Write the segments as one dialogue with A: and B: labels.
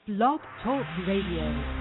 A: Blog Talk Radio.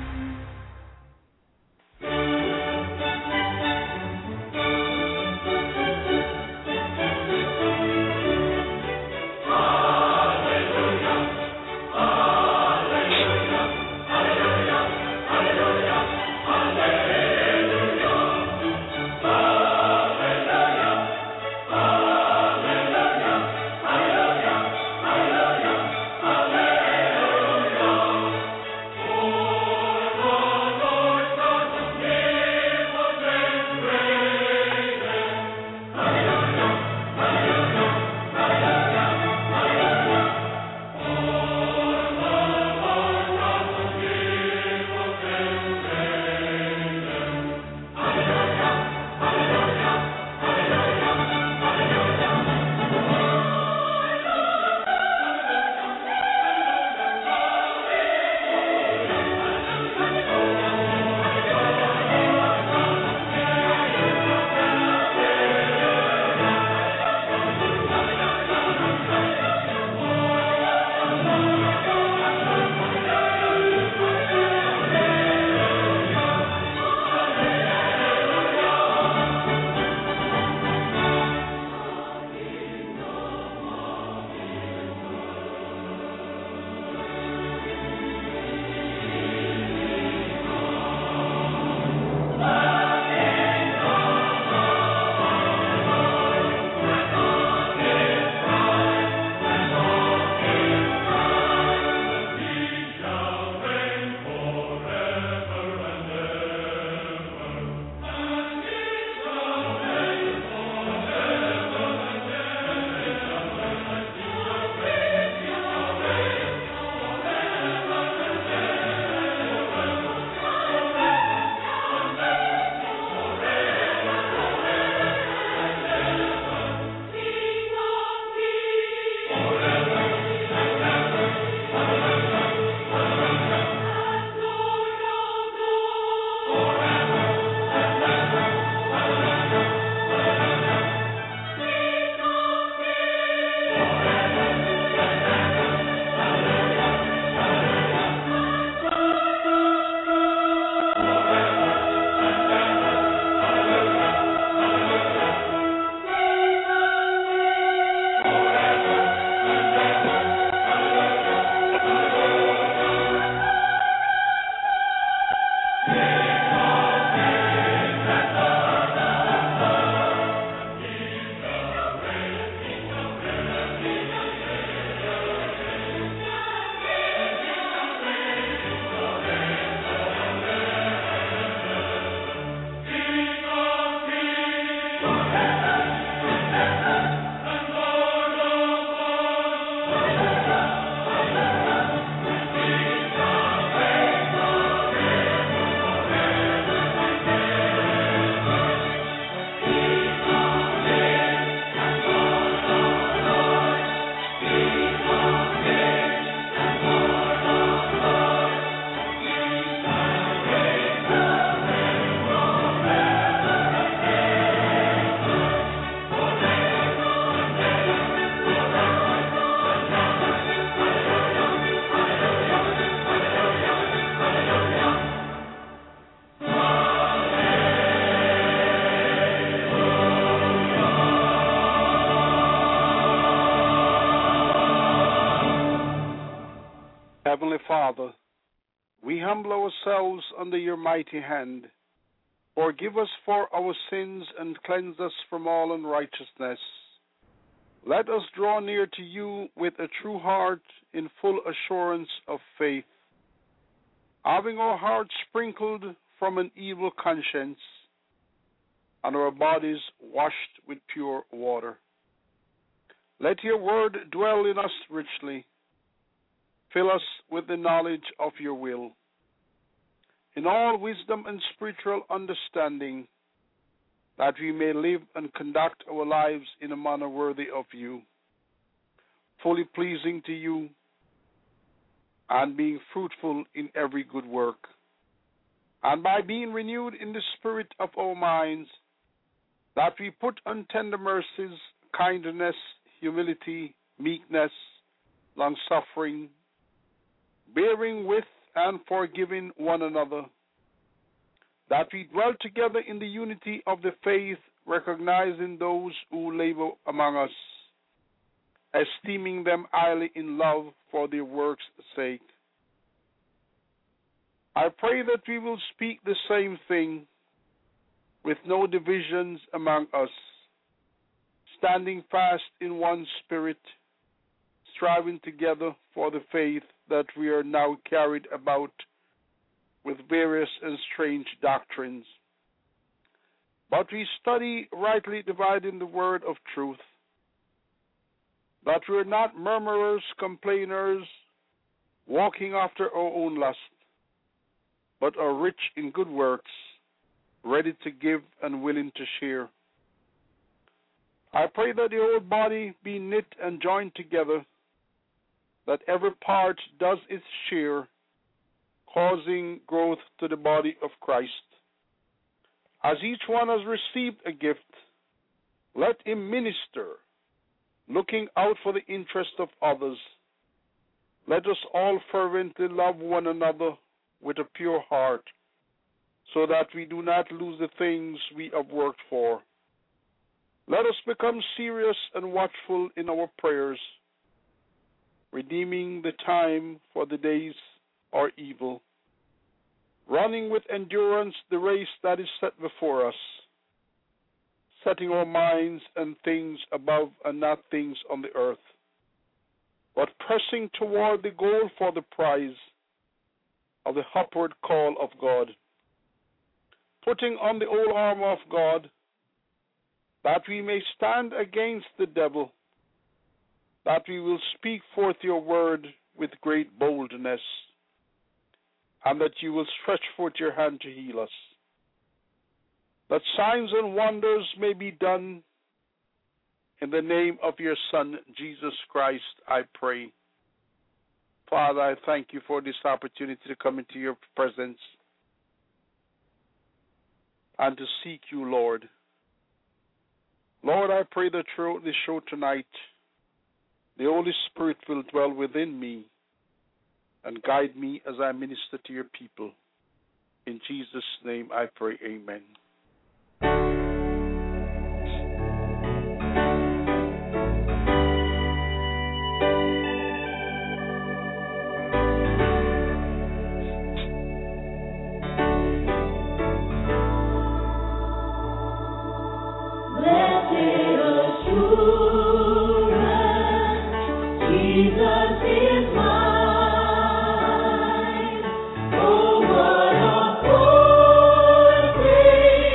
B: Heavenly Father, we humble ourselves under your mighty hand. Forgive us for our sins and cleanse us from all unrighteousness. Let us draw near to you with a true heart in full assurance of faith, having our hearts sprinkled from an evil conscience and our bodies washed with pure water. Let your word dwell in us richly. Fill us with the knowledge of your will, in all wisdom and spiritual understanding, that we may live and conduct our lives in a manner worthy of you, fully pleasing to you, and being fruitful in every good work. And by being renewed in the spirit of our minds, that we put on tender mercies, kindness, humility, meekness, long-suffering, bearing with and forgiving one another, that we dwell together in the unity of the faith, recognizing those who labor among us, esteeming them highly in love for their work's sake. I pray that we will speak the same thing with no divisions among us, standing fast in one spirit, striving together for the faith that we are now carried about with various and strange doctrines. But we study rightly dividing the word of truth, that we are not murmurers, complainers, walking after our own lust, but are rich in good works, ready to give and willing to share. I pray that the whole body be knit and joined together, that every part does its share, causing growth to the body of Christ. As each one has received a gift, let him minister, looking out for the interest of others. Let us all fervently love one another with a pure heart, so that we do not lose the things we have worked for. Let us become serious and watchful in our prayers, redeeming the time, for the days are evil, running with endurance the race that is set before us, setting our minds and things above and not things on the earth, but pressing toward the goal for the prize of the upward call of God, putting on the whole armor of God, that we may stand against the devil, that we will speak forth your word with great boldness, and that you will stretch forth your hand to heal us, that signs and wonders may be done. In the name of your Son, Jesus Christ, I pray. Father, I thank you for this opportunity to come into your presence and to seek you, Lord. Lord, I pray that throughout this show tonight, the Holy Spirit will dwell within me and guide me as I minister to your people. In Jesus' name I pray, amen.
C: Oh, what a foretaste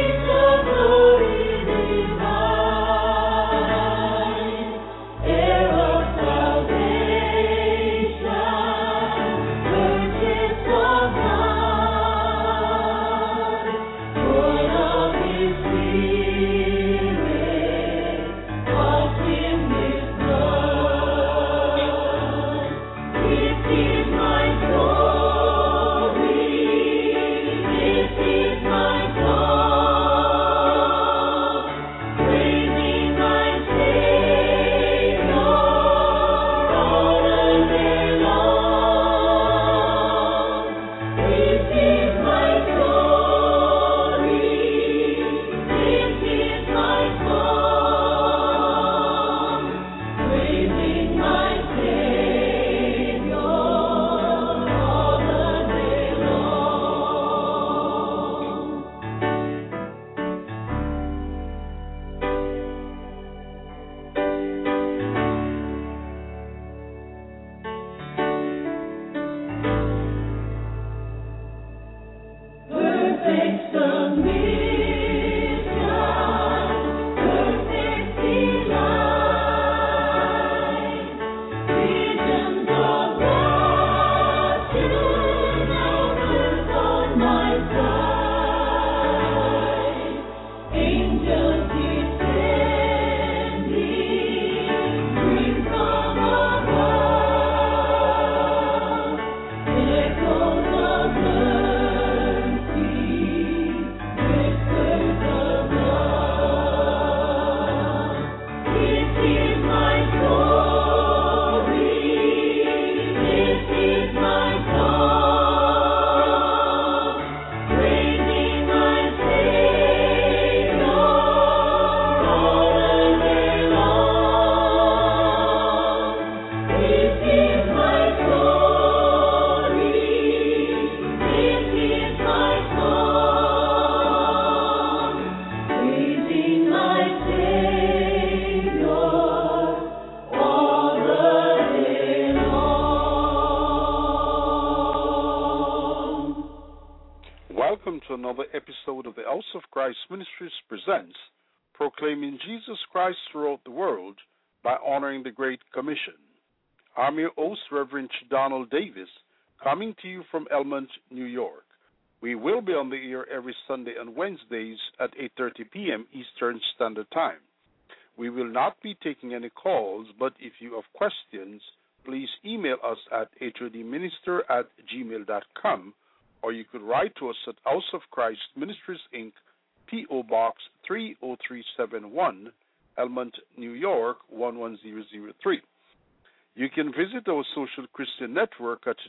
B: welcome to another episode of the House of Christ Ministries presents Proclaiming Jesus Christ Throughout the World by Honoring the Great Commission. I'm your host, Reverend Donald Davis, coming to you from Elmont, New York. We will be on the air every Sunday and Wednesdays at 8:30 p.m. Eastern Standard Time. We will not be taking any calls, but if you have questions, please email us at hodminister@gmail.com, or you could write to us at House of Christ Ministries, Inc., P.O. Box 30371, Elmont, New York 11003. You can visit our social Christian network at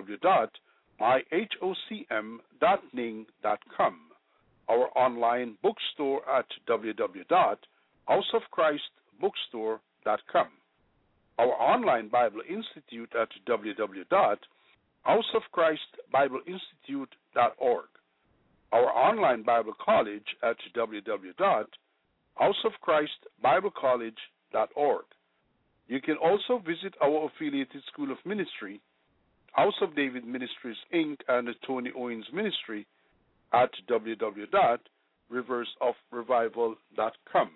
B: www.myhocm.ning.com, our online bookstore at www.houseofchristbookstore.com, our online Bible Institute at www.houseofchristbibleinstitute.org, our online Bible College at www.houseofchristbiblecollege.org. You can also visit our affiliated School of Ministry, House of David Ministries, Inc., and the Tony Owens Ministry at www.riversofrevival.com.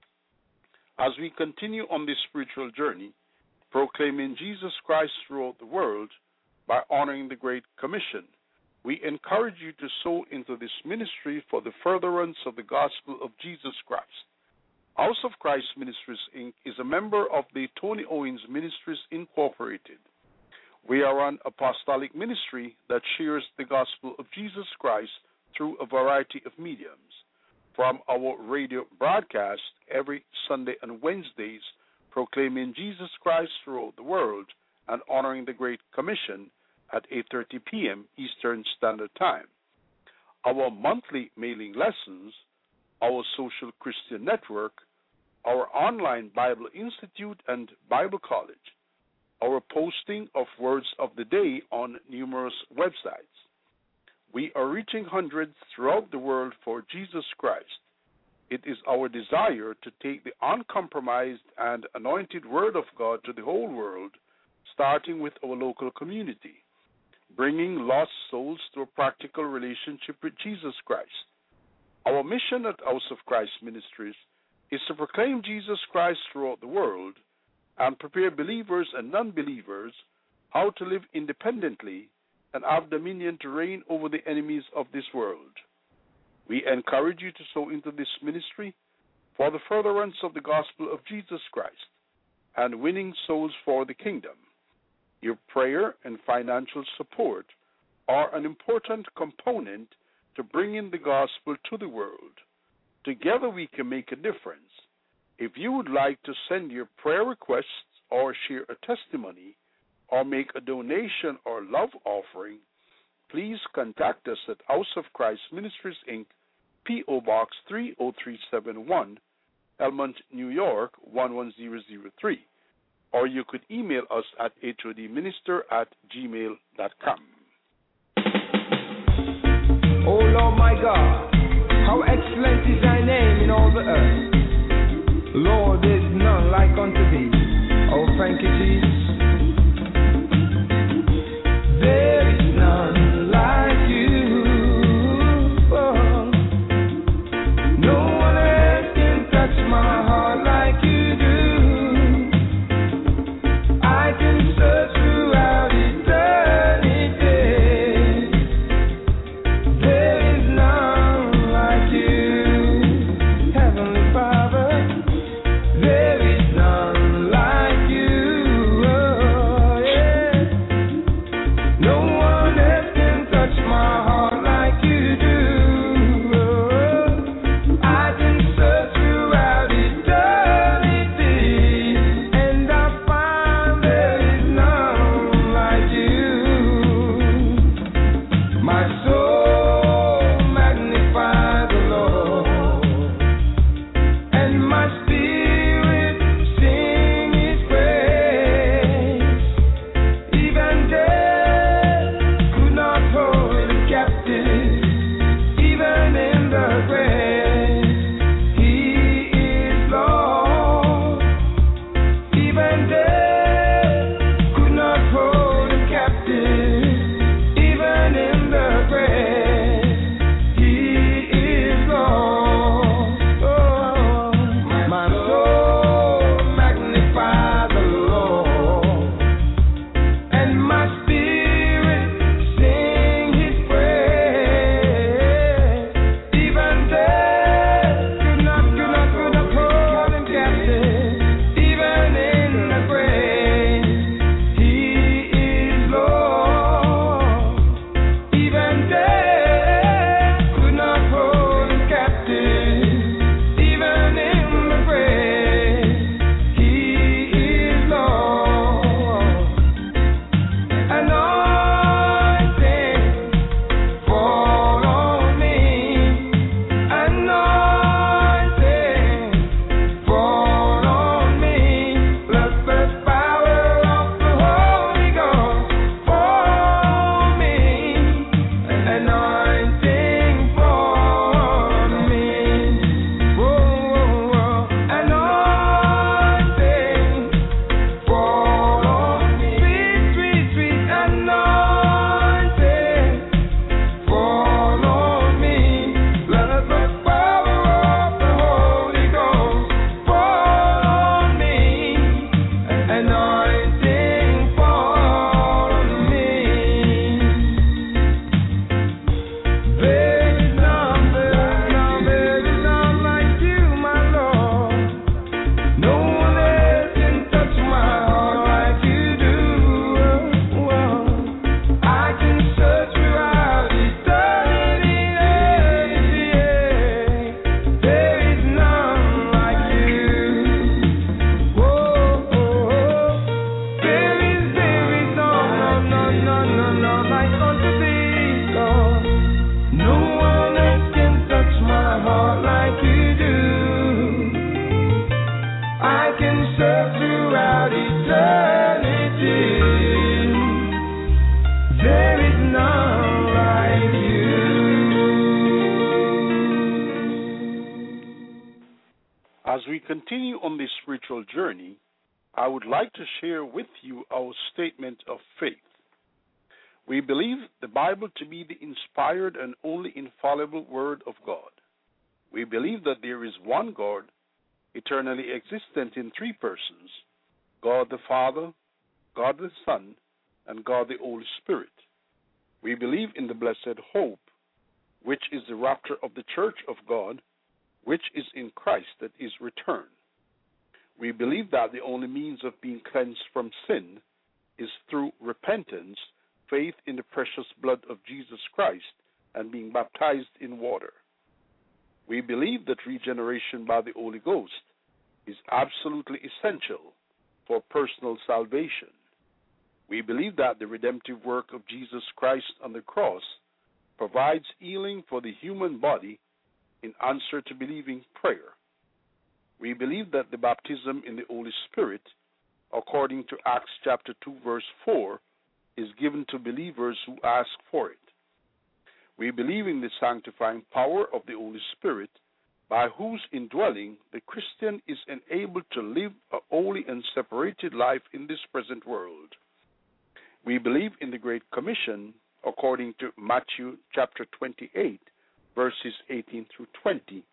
B: As we continue on this spiritual journey, proclaiming Jesus Christ throughout the world by honoring the Great Commission, we encourage you to sow into this ministry for the furtherance of the gospel of Jesus Christ. House of Christ Ministries, Inc. is a member of the Tony Owens Ministries, Incorporated. We are an apostolic ministry that shares the gospel of Jesus Christ through a variety of mediums. From our radio broadcast every Sunday and Wednesdays, proclaiming Jesus Christ throughout the world and honoring the Great Commission at 8:30 p.m. Eastern Standard Time. Our monthly mailing lessons, our social Christian network, our online Bible Institute and Bible College, our posting of words of the day on numerous websites. We are reaching hundreds throughout the world for Jesus Christ. It is our desire to take the uncompromised and anointed Word of God to the whole world, starting with our local community, bringing lost souls to a practical relationship with Jesus Christ. Our mission at House of Christ Ministries is to proclaim Jesus Christ throughout the world and prepare believers and non-believers how to live independently and have dominion to reign over the enemies of this world. We encourage you to sow into this ministry for the furtherance of the gospel of Jesus Christ and winning souls for the kingdom. Your prayer and financial support are an important component to bringing the gospel to the world. Together we can make a difference. If you would like to send your prayer requests or share a testimony or make a donation or love offering, please contact us at House of Christ Ministries, Inc., P.O. Box 30371, Elmont, New York 11003. Or you could email us at hodminister@gmail.com.
C: O Lord my God, how excellent is thy name in all the earth. Lord, there is none like unto thee. Oh, thank you, Jesus. There is none like you. Oh, no one else can touch my heart like you do. I can search throughout eternity none like unto thee, Lord. No one else can touch my heart like you do. I can serve throughout eternity. There is none like you.
B: As we continue on this spiritual journey, I would like to share with you our statement of faith. We believe the Bible to be the inspired and only infallible Word of God. We believe that there is one God, eternally existent in three persons, God the Father, God the Son, and God the Holy Spirit. We believe in the blessed hope, which is the rapture of the church of God, which is in Christ that is return. We believe that the only means of being cleansed from sin is through repentance, faith in the precious blood of Jesus Christ, and being baptized in water. We believe that regeneration by the Holy Ghost is absolutely essential for personal salvation. We believe that the redemptive work of Jesus Christ on the cross provides healing for the human body in answer to believing prayer. We believe that the baptism in the Holy Spirit, according to Acts chapter 2, verse 4, is given to believers who ask for it. We believe in the sanctifying power of the Holy Spirit, by whose indwelling the Christian is enabled to live a holy and separated life in this present world. We believe in the Great Commission, according to Matthew chapter 28, verses 18 through 20,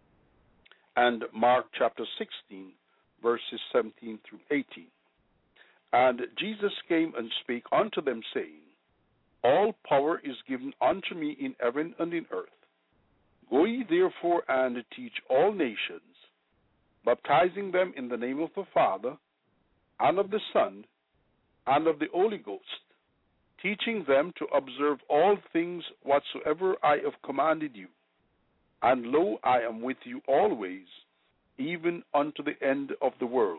B: and Mark chapter 16, verses 17 through 18. And Jesus came and spake unto them, saying, All power is given unto me in heaven and in earth. Go ye therefore and teach all nations, baptizing them in the name of the Father, and of the Son, and of the Holy Ghost, teaching them to observe all things whatsoever I have commanded you. And lo, I am with you always, even unto the end of the world.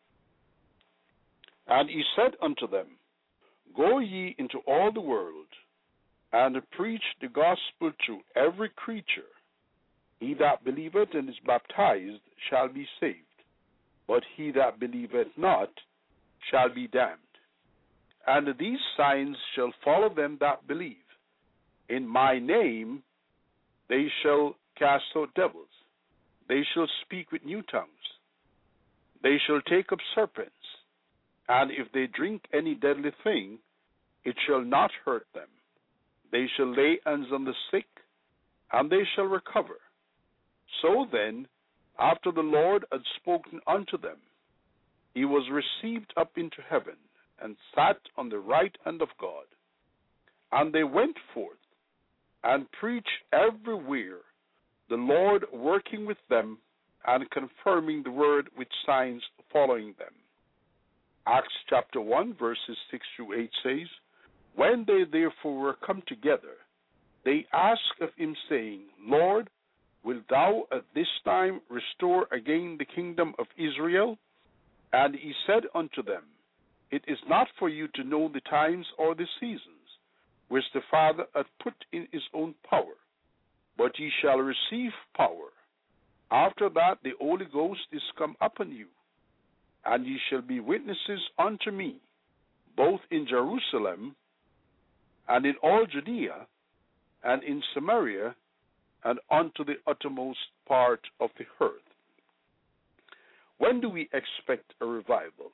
B: And he said unto them, Go ye into all the world, and preach the gospel to every creature. He that believeth and is baptized shall be saved, but he that believeth not shall be damned. And these signs shall follow them that believe. In my name they shall cast out devils. They shall speak with new tongues. They shall take up serpents. And if they drink any deadly thing, it shall not hurt them. They shall lay hands on the sick, and they shall recover. So then, after the Lord had spoken unto them, he was received up into heaven, and sat on the right hand of God. And they went forth, and preached everywhere, the Lord working with them, and confirming the word with signs following them. Acts chapter 1, verses 6 through 8 says, When they therefore were come together, they asked of him, saying, Lord, wilt thou at this time restore again the kingdom of Israel? And he said unto them, It is not for you to know the times or the seasons, which the Father hath put in his own power, but ye shall receive power. After that the Holy Ghost is come upon you, and ye shall be witnesses unto me, both in Jerusalem, and in all Judea, and in Samaria, and unto the uttermost part of the earth. When do we expect a revival?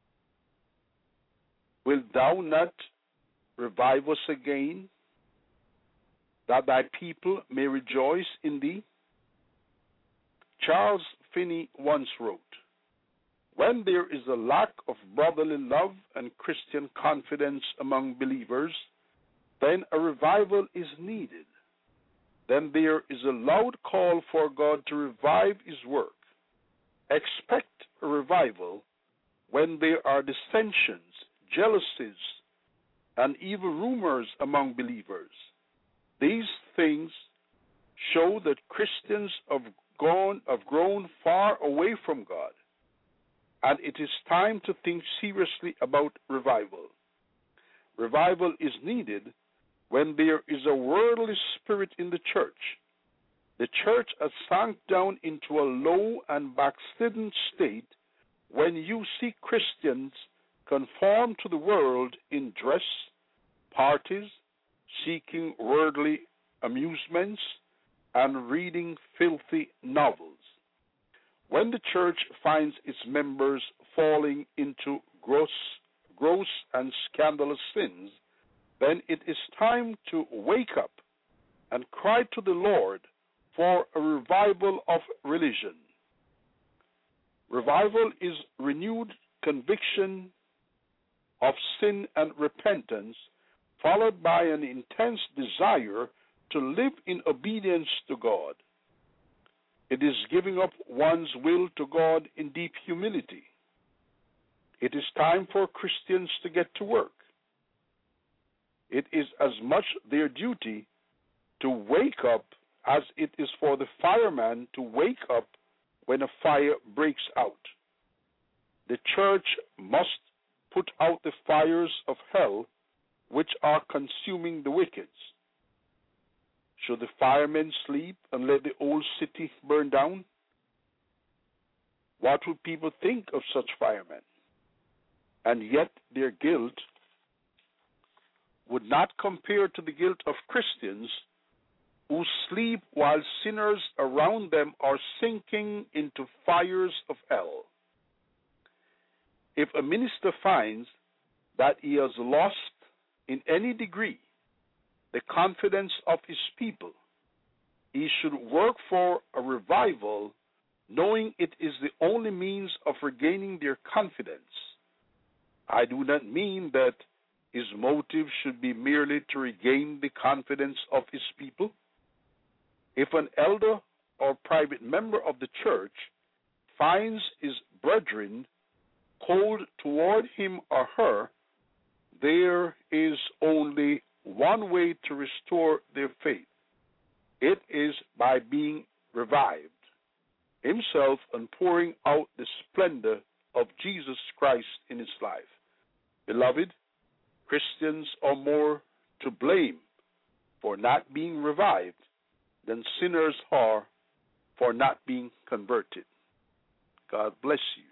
B: Wilt thou not revive us again, that thy people may rejoice in thee? Charles Finney once wrote, When there is a lack of brotherly love and Christian confidence among believers, then a revival is needed. Then there is a loud call for God to revive his work. Expect a revival when there are dissensions, jealousies, and even rumors among believers. These things show that Christians have grown far away from God, and it is time to think seriously about revival. revival is needed when there is a worldly spirit in the church. The church has sunk down into a low and backslidden state when you see Christians conform to the world in dress, parties, seeking worldly amusements, and reading filthy novels. When the church finds its members falling into gross and scandalous sins, then it is time to wake up and cry to the Lord for a revival of religion. Revival is renewed conviction of sin and repentance, followed by an intense desire to live in obedience to God. It is giving up one's will to God in deep humility. It is time for Christians to get to work. It is as much their duty to wake up as it is for the fireman to wake up when a fire breaks out. The church must put out the fires of hell which are consuming the wicked. Should the firemen sleep and let the old city burn down? What would people think of such firemen? And yet their guilt would not compare to the guilt of Christians who sleep while sinners around them are sinking into fires of hell. If a minister finds that he has lost in any degree the confidence of his people, he should work for a revival, knowing it is the only means of regaining their confidence. I do not mean that his motive should be merely to regain the confidence of his people. If an elder or private member of the church finds his brethren cold toward him or her, there is only one way to restore their faith. It is by being revived himself and pouring out the splendor of Jesus Christ in his life. Beloved, Christians are more to blame for not being revived than sinners are for not being converted. God bless you.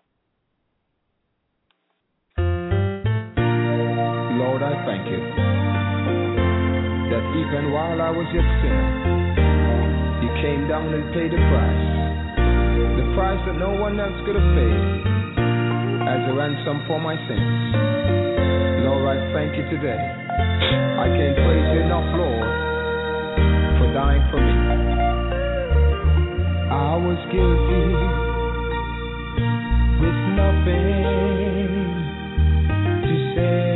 C: Lord, I thank you that even while I was yet sinner, you came down and paid the price that no one else could have paid as a ransom for my sins. Lord, I thank you today. I can't praise you enough, Lord, for dying for me. I was guilty with nothing to say.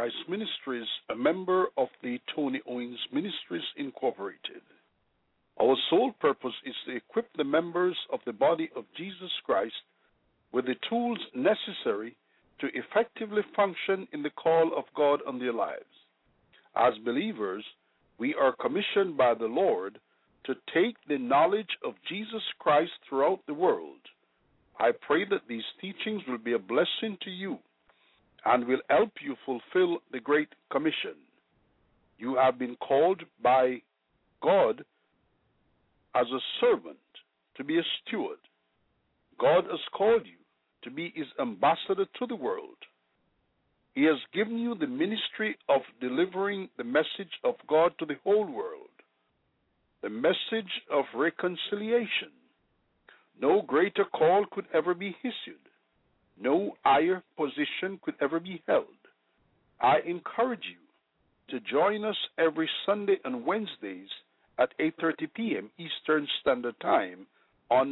B: Christ Ministries, a member of the Tony Owens Ministries Incorporated. Our sole purpose is to equip the members of the body of Jesus Christ with the tools necessary to effectively function in the call of God on their lives. As believers, we are commissioned by the Lord to take the knowledge of Jesus Christ throughout the world. I pray that these teachings will be a blessing to you and will help you fulfill the Great Commission. You have been called by God as a servant to be a steward. God has called you to be his ambassador to the world. He has given you the ministry of delivering the message of God to the whole world, the message of reconciliation. No greater call could ever be issued. No higher position could ever be held. I encourage you to join us every Sunday and Wednesdays at 8:30 p.m. Eastern Standard Time on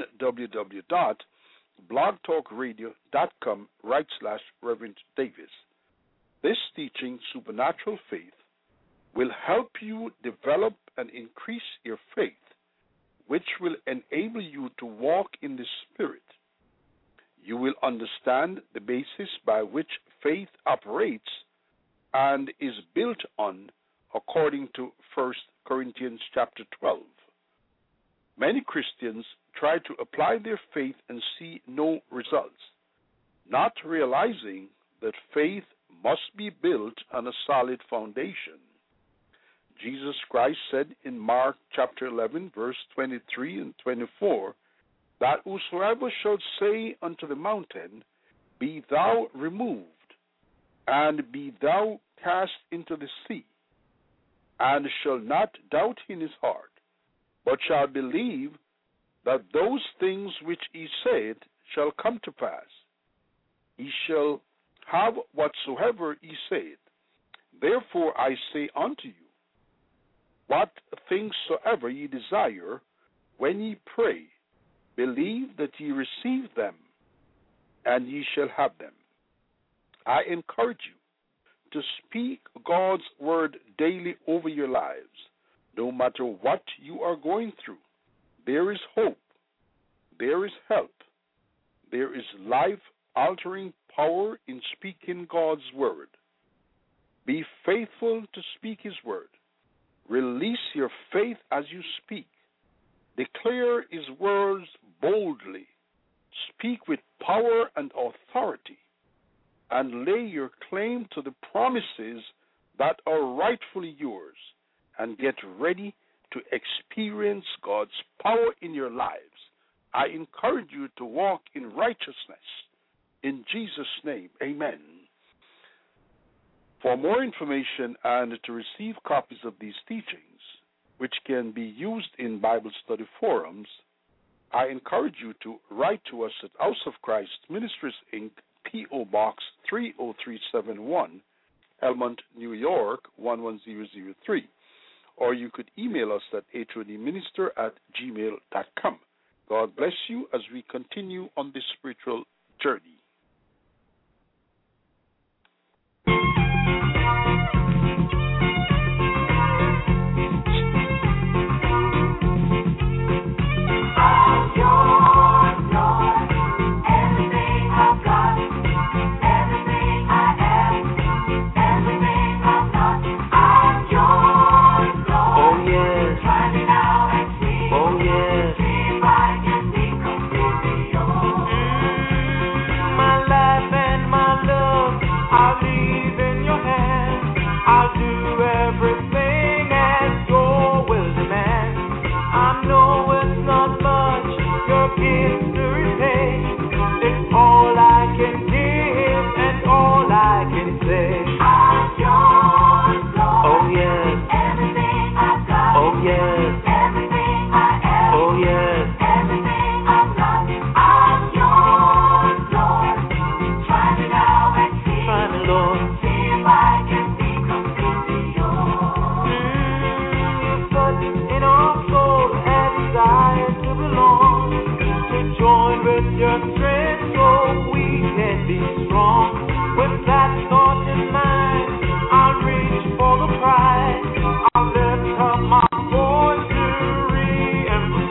B: www.blogtalkradio.com/Reverend Davis. This teaching, Supernatural Faith, will help you develop and increase your faith, which will enable you to walk in the Spirit. You will understand the basis by which faith operates and is built on, according to 1 Corinthians chapter 12. Many Christians try to apply their faith and see no results, not realizing that faith must be built on a solid foundation. Jesus Christ said in Mark chapter 11, verse 23 and 24, that whosoever shall say unto the mountain, Be thou removed, and be thou cast into the sea, and shall not doubt in his heart, but shall believe that those things which he said shall come to pass, he shall have whatsoever he said. Therefore I say unto you, what things soever ye desire, when ye pray, believe that ye receive them, and ye shall have them. I encourage you to speak God's word daily over your lives. No matter what you are going through, there is hope, there is help, there is life-altering power in speaking God's word. Be faithful to speak his word. Release your faith as you speak. Declare his words boldly. Speak with power and authority, and lay your claim to the promises that are rightfully yours, and get ready to experience God's power in your lives. I encourage you to walk in righteousness. In Jesus' name, amen. For more information and to receive copies of these teachings, which can be used in Bible study forums, I encourage you to write to us at House of Christ Ministries, Inc., P.O. Box 30371, Elmont, New York 11003. Or you could email us at HODminister@gmail.com. God bless you as we continue on this spiritual journey.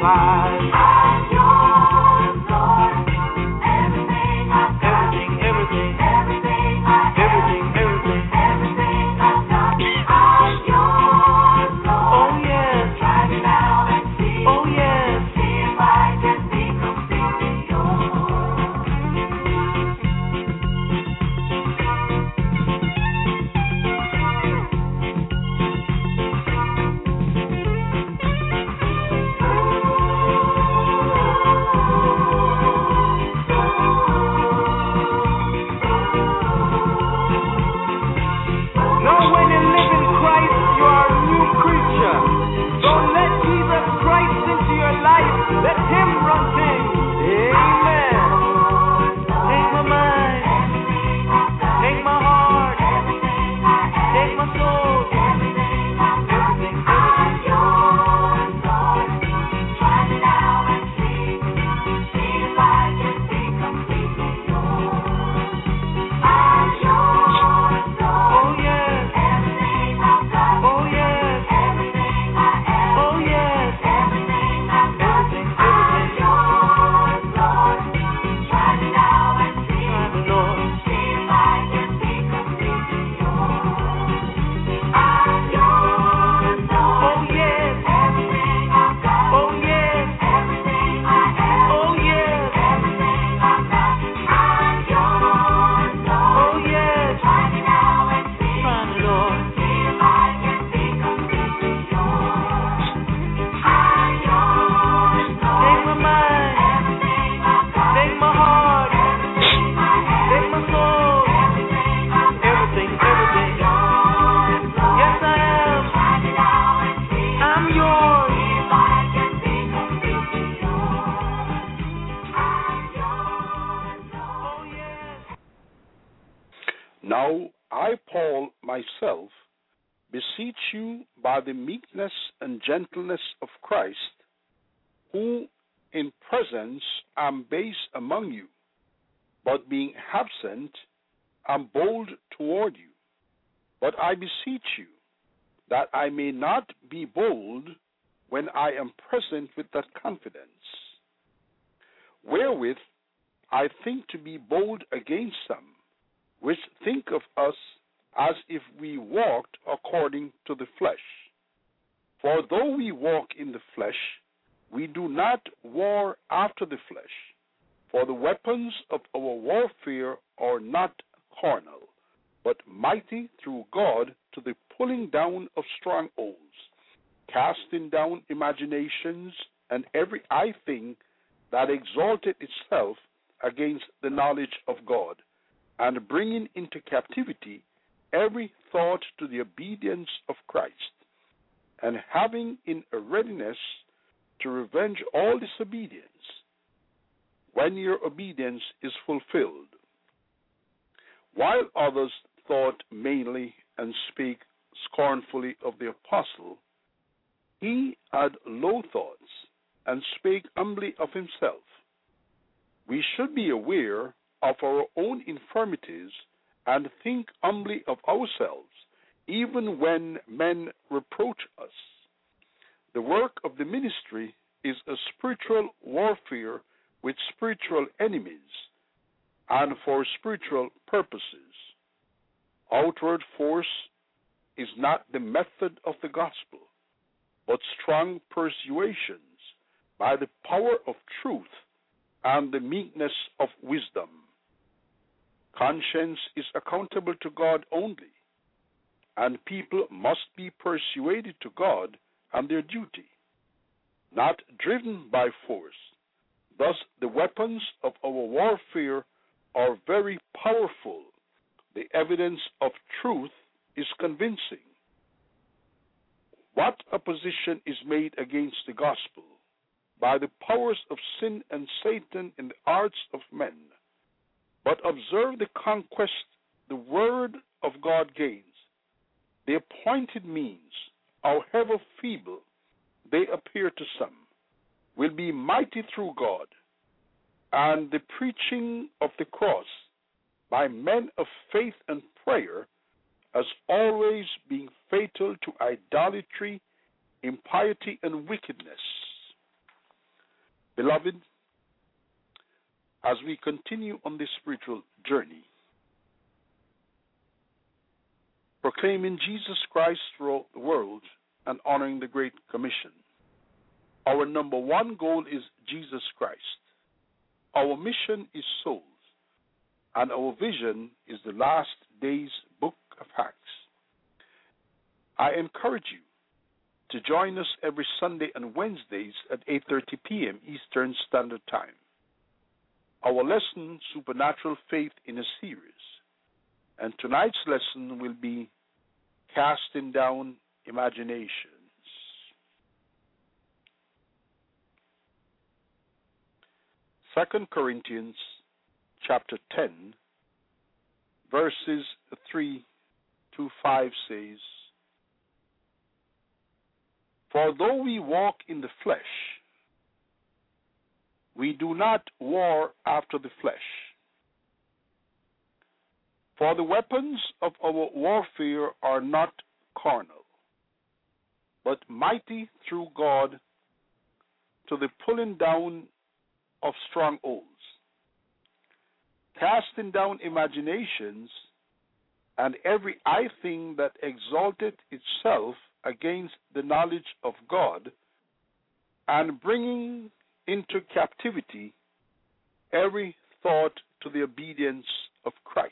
B: Now I, Paul, myself, beseech you by the meekness and gentleness of Christ, who in presence am base among you, but being absent am bold toward you. But I beseech you, that I may not be bold when I am present with that confidence, wherewith I think to be bold against some, which think of us as if we walked according to the flesh. For though we walk in the flesh, we do not war after the flesh. For the weapons of our warfare are not carnal, but mighty through God to the pulling down of strongholds, casting down imaginations and every high thing that exalted itself against the knowledge of God, and bringing into captivity every thought to the obedience of Christ, and having in a readiness to revenge all disobedience when your obedience is fulfilled. While others thought mainly and speak scornfully of the apostle, he had low thoughts and spake humbly of himself. We should be aware of our own infirmities and think humbly of ourselves, even when men reproach us. The work of the ministry is a spiritual warfare with spiritual enemies and for spiritual purposes. Outward force is not the method of the gospel, but strong persuasions by the power of truth and the meekness of wisdom. Conscience is accountable to God only, and people must be persuaded to God and their duty, not driven by force. Thus, the weapons of our warfare are very powerful. The evidence of truth is convincing. What opposition is made against the gospel by the powers of sin and Satan in the hearts of men? But observe the conquest the word of God gains. The appointed means, however feeble they appear to some, will be mighty through God, and the preaching of the cross by men of faith and prayer as always being fatal to idolatry, impiety, and wickedness. Beloved, as we continue on this spiritual journey, proclaiming Jesus Christ throughout the world and honoring the Great Commission, our number one goal is Jesus Christ. Our mission is souls, and our vision is the last days book of Acts. I encourage you to join us every Sunday and Wednesdays at 8:30 p.m. Eastern Standard Time. Our lesson, Supernatural Faith in a Series. And tonight's lesson will be Casting Down Imaginations. 2 Corinthians chapter 10, verses 3 to 5 says, For though we walk in the flesh, we do not war after the flesh. For the weapons of our warfare are not carnal, but mighty through God to the pulling down of strongholds, casting down imaginations and every high thing that exalteth itself against the knowledge of God, and bringing into captivity every thought to the obedience of Christ.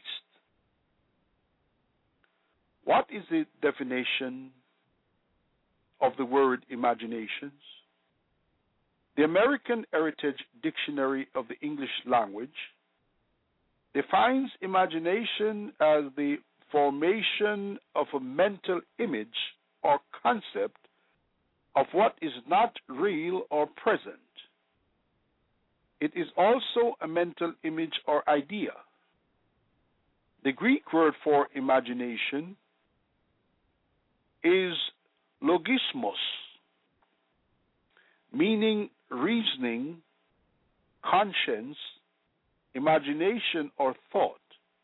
B: What is the definition of the word imaginations? The American Heritage Dictionary of the English Language defines imagination as the formation of a mental image or concept of what is not real or present. It is also a mental image or idea. The Greek word for imagination is logismos, meaning reasoning, conscience, imagination, or thought.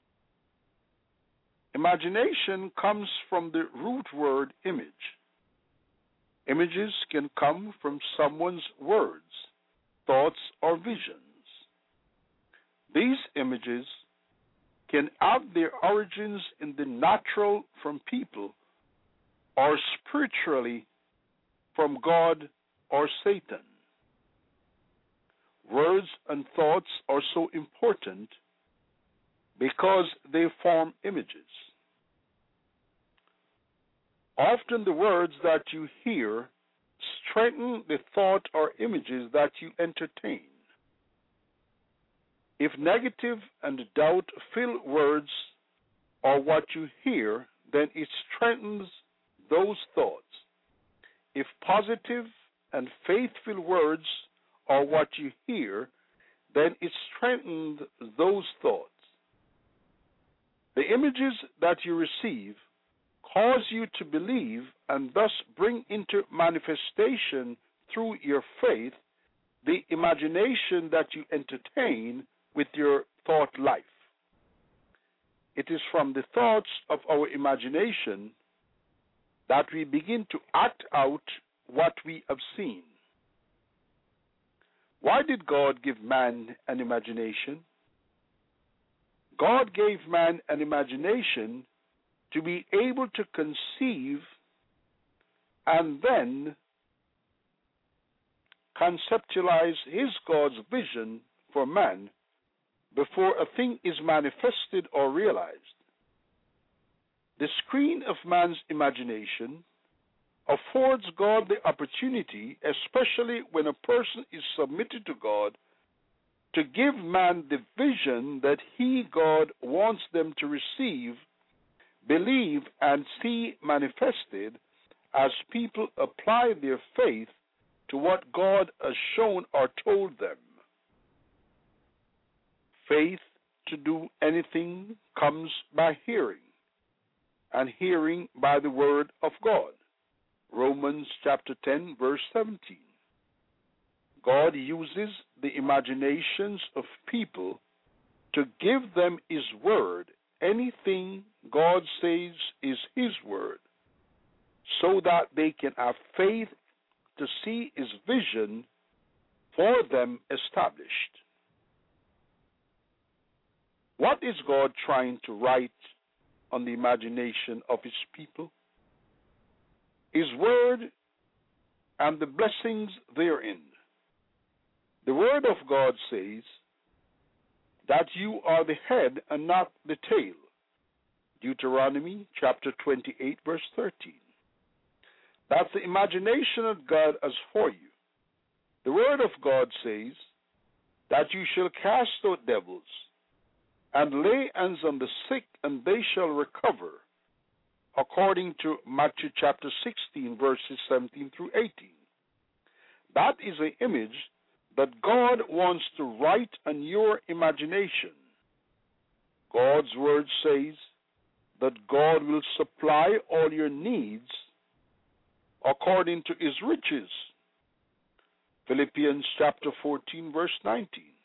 B: Imagination comes from the root word image. Images can come from someone's words, thoughts, or visions. These images can have their origins in the natural from people, or spiritually from God or Satan. Words and thoughts are so important because they form images. Often the words that you hear strengthen the thought or images that you entertain. If negative and doubt-filled words are what you hear, then it strengthens those thoughts. If positive and faithful words are what you hear, then it strengthens those thoughts. The images that you receive cause you to believe and thus bring into manifestation through your faith the imagination that you entertain with your thought life. It is from the thoughts of our imagination that we begin to act out what we have seen. Why did God give man an imagination? God gave man an imagination to be able to conceive and then conceptualize his God's vision for man before a thing is manifested or realized. The screen of man's imagination affords God the opportunity, especially when a person is submitted to God, to give man the vision that he, God, wants them to receive, believe, and see manifested as people apply their faith to what God has shown or told them. Faith to do anything comes by hearing, and hearing by the word of God. Romans chapter 10, verse 17. God uses the imaginations of people to give them his word. Anything God says is his word, so that they can have faith to see his vision for them established. What is God trying to write on the imagination of his people? His word and the blessings therein. The word of God says that you are the head and not the tail. Deuteronomy chapter 28, verse 13. That's the imagination that God has for you. The word of God says that you shall cast out devils and lay hands on the sick, and they shall recover, according to Matthew chapter 16, verses 17 through 18. That is an image that God wants to write on your imagination. God's word says that God will supply all your needs according to his riches. Philippians chapter 14, verse 19.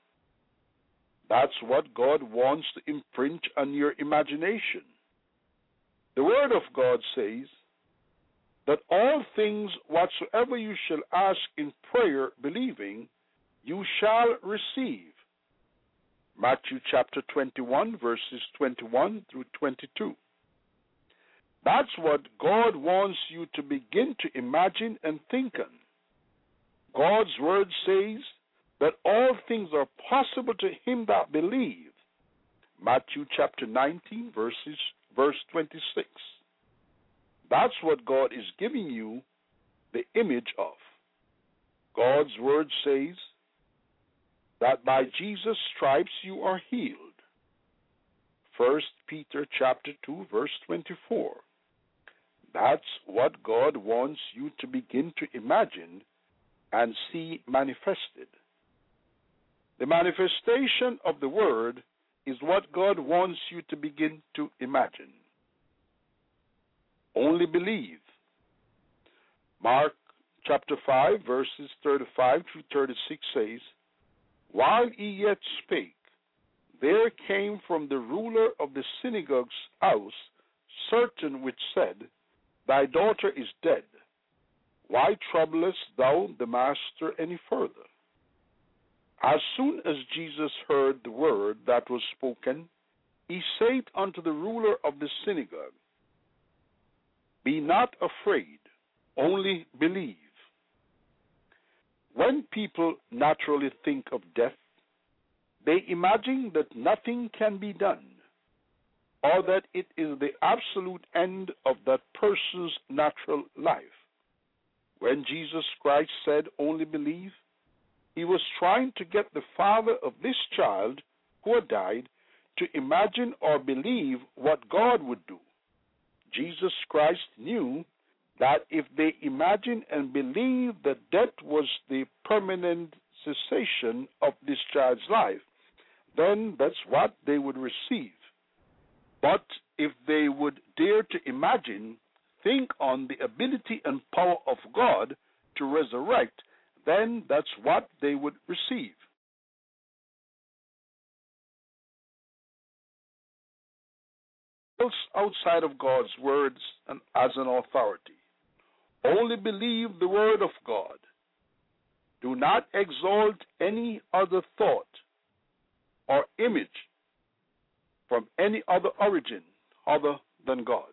B: That's what God wants to imprint on your imagination. The word of God says that all things whatsoever you shall ask in prayer, believing, you shall receive. Matthew chapter 21, verses 21 through 22. That's what God wants you to begin to imagine and think on. God's word says that all things are possible to him that believe. Matthew chapter 19, verse 26. That's what God is giving you the image of. God's word says that by Jesus' stripes you are healed. 1 Peter chapter 2, verse 24. That's what God wants you to begin to imagine and see manifested. The manifestation of the word is what God wants you to begin to imagine. Only believe. Mark chapter 5, verses 35 through 36 says, while he yet spake, there came from the ruler of the synagogue's house certain which said, thy daughter is dead. Why troublest thou the master any further? As soon as Jesus heard the word that was spoken, he said unto the ruler of the synagogue, be not afraid, only believe. When people naturally think of death, they imagine that nothing can be done, or that it is the absolute end of that person's natural life. When Jesus Christ said, only believe, he was trying to get the father of this child who had died to imagine or believe what God would do. Jesus Christ knew that if they imagined and believed that death was the permanent cessation of this child's life, then that's what they would receive. But if they would dare to imagine, think on the ability and power of God to resurrect, then that's what they would receive. Else outside of God's words and as an authority. Only believe the word of God. Do not exalt any other thought or image from any other origin other than God.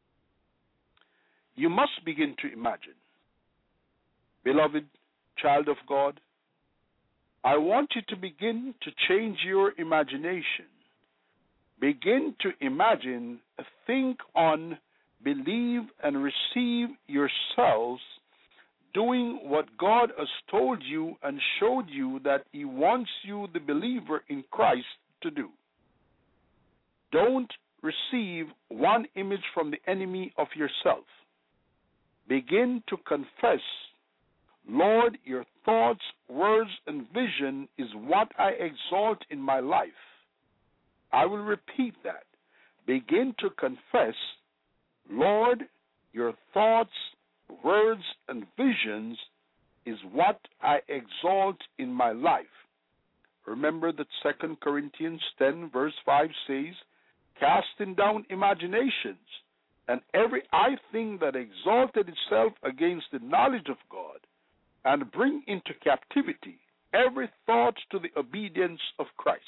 B: You must begin to imagine. Beloved child of God, I want you to begin to change your imagination. Begin to imagine, think on, believe, and receive yourselves doing what God has told you and showed you that he wants you, the believer in Christ, to do. Don't receive one image from the enemy of yourself. Begin to confess, Lord, your thoughts, words, and vision is what I exalt in my life. I will repeat that. Begin to confess, Lord, your thoughts, words, and visions is what I exalt in my life. Remember that 2 Corinthians 10 verse 5 says, casting down imaginations and every high thing that exalted itself against the knowledge of God, and bring into captivity every thought to the obedience of Christ.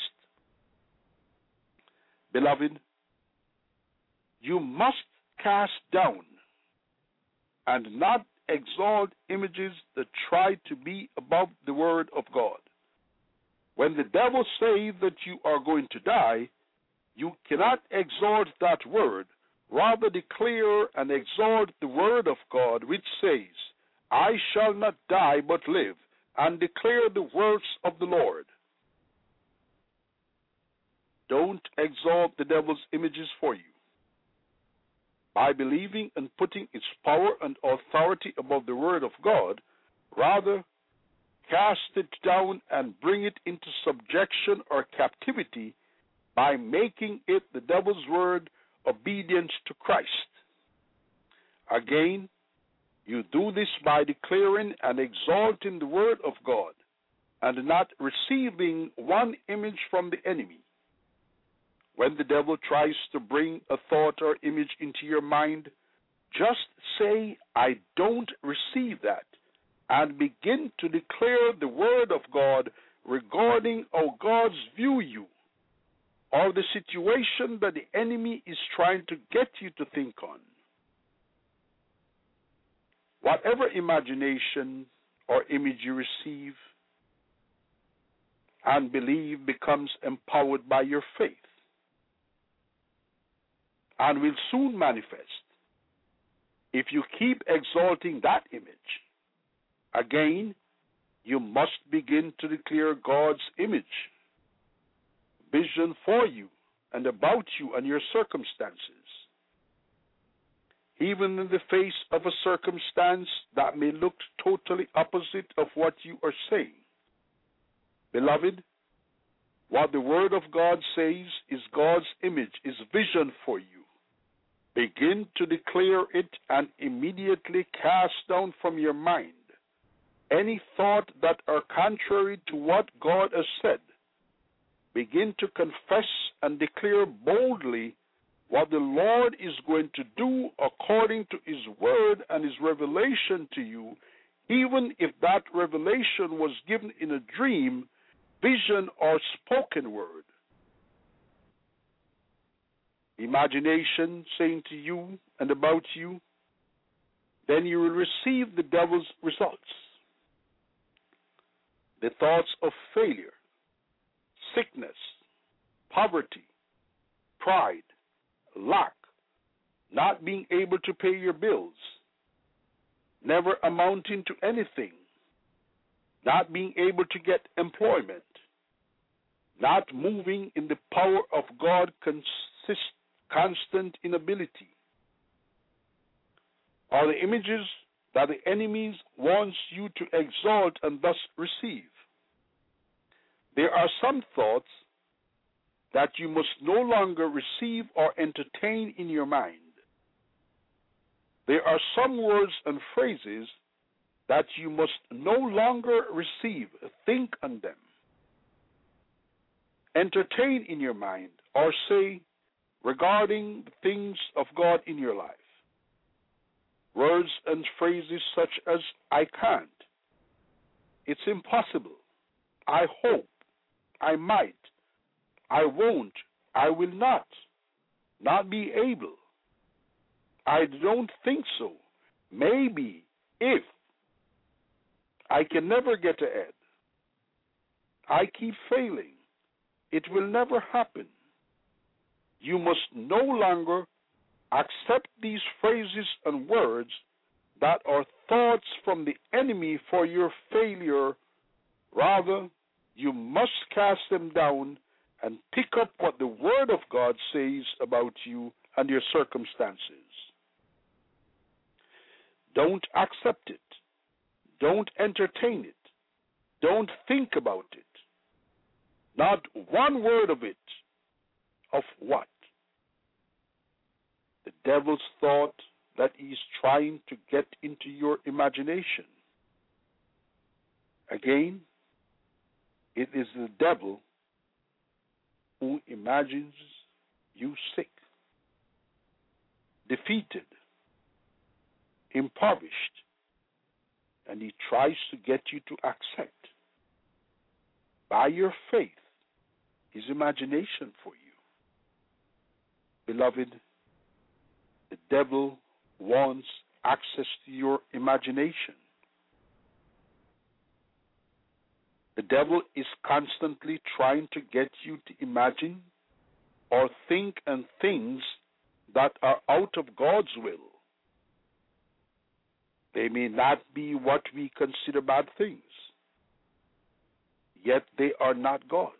B: Beloved, you must cast down and not exalt images that try to be above the Word of God. When the devil says that you are going to die, you cannot exalt that word. Rather declare and exalt the Word of God, which says, I shall not die but live, and declare the works of the Lord. Don't exalt the devil's images for you. By believing and putting its power and authority above the Word of God, rather cast it down and bring it into subjection or captivity by making it the devil's word obedient to Christ. Again, you do this by declaring and exalting the Word of God and not receiving one image from the enemy. When the devil tries to bring a thought or image into your mind, just say, I don't receive that, and begin to declare the Word of God regarding how God's view you, or the situation that the enemy is trying to get you to think on. Whatever imagination or image you receive and believe becomes empowered by your faith and will soon manifest if you keep exalting that image. Again, you must begin to declare God's image, vision for you and about you and your circumstances. Even in the face of a circumstance that may look totally opposite of what you are saying. Beloved, what the Word of God says is God's image, is vision for you. Begin to declare it and immediately cast down from your mind any thought that are contrary to what God has said. Begin to confess and declare boldly what the Lord is going to do according to His Word and His revelation to you, even if that revelation was given in a dream, vision, or spoken word. Imagination saying to you and about you, then you will receive the devil's results. The thoughts of failure, sickness, poverty, pride, lack, not being able to pay your bills, never amounting to anything, not being able to get employment, not moving in the power of God, constant inability, are the images that the enemy wants you to exalt and thus receive. There are some thoughts that you must no longer receive or entertain in your mind. There are some words and phrases that you must no longer receive, think on them, entertain in your mind, or say regarding the things of God in your life. Words and phrases such as, I can't, it's impossible, I hope, I might, I won't, I will not be able, I don't think so, maybe, if, I can never get ahead, I keep failing, it will never happen. You must no longer accept these phrases and words that are thoughts from the enemy for your failure. Rather, you must cast them down and pick up what the Word of God says about you and your circumstances. Don't accept it. Don't entertain it. Don't think about it. Not one word of it. Of what? The devil's thought that he's trying to get into your imagination. Again, it is the devil who imagines you sick, defeated, impoverished, and he tries to get you to accept by your faith his imagination for you. Beloved, the devil wants access to your imagination. The devil is constantly trying to get you to imagine or think and things that are out of God's will. They may not be what we consider bad things, yet they are not God's.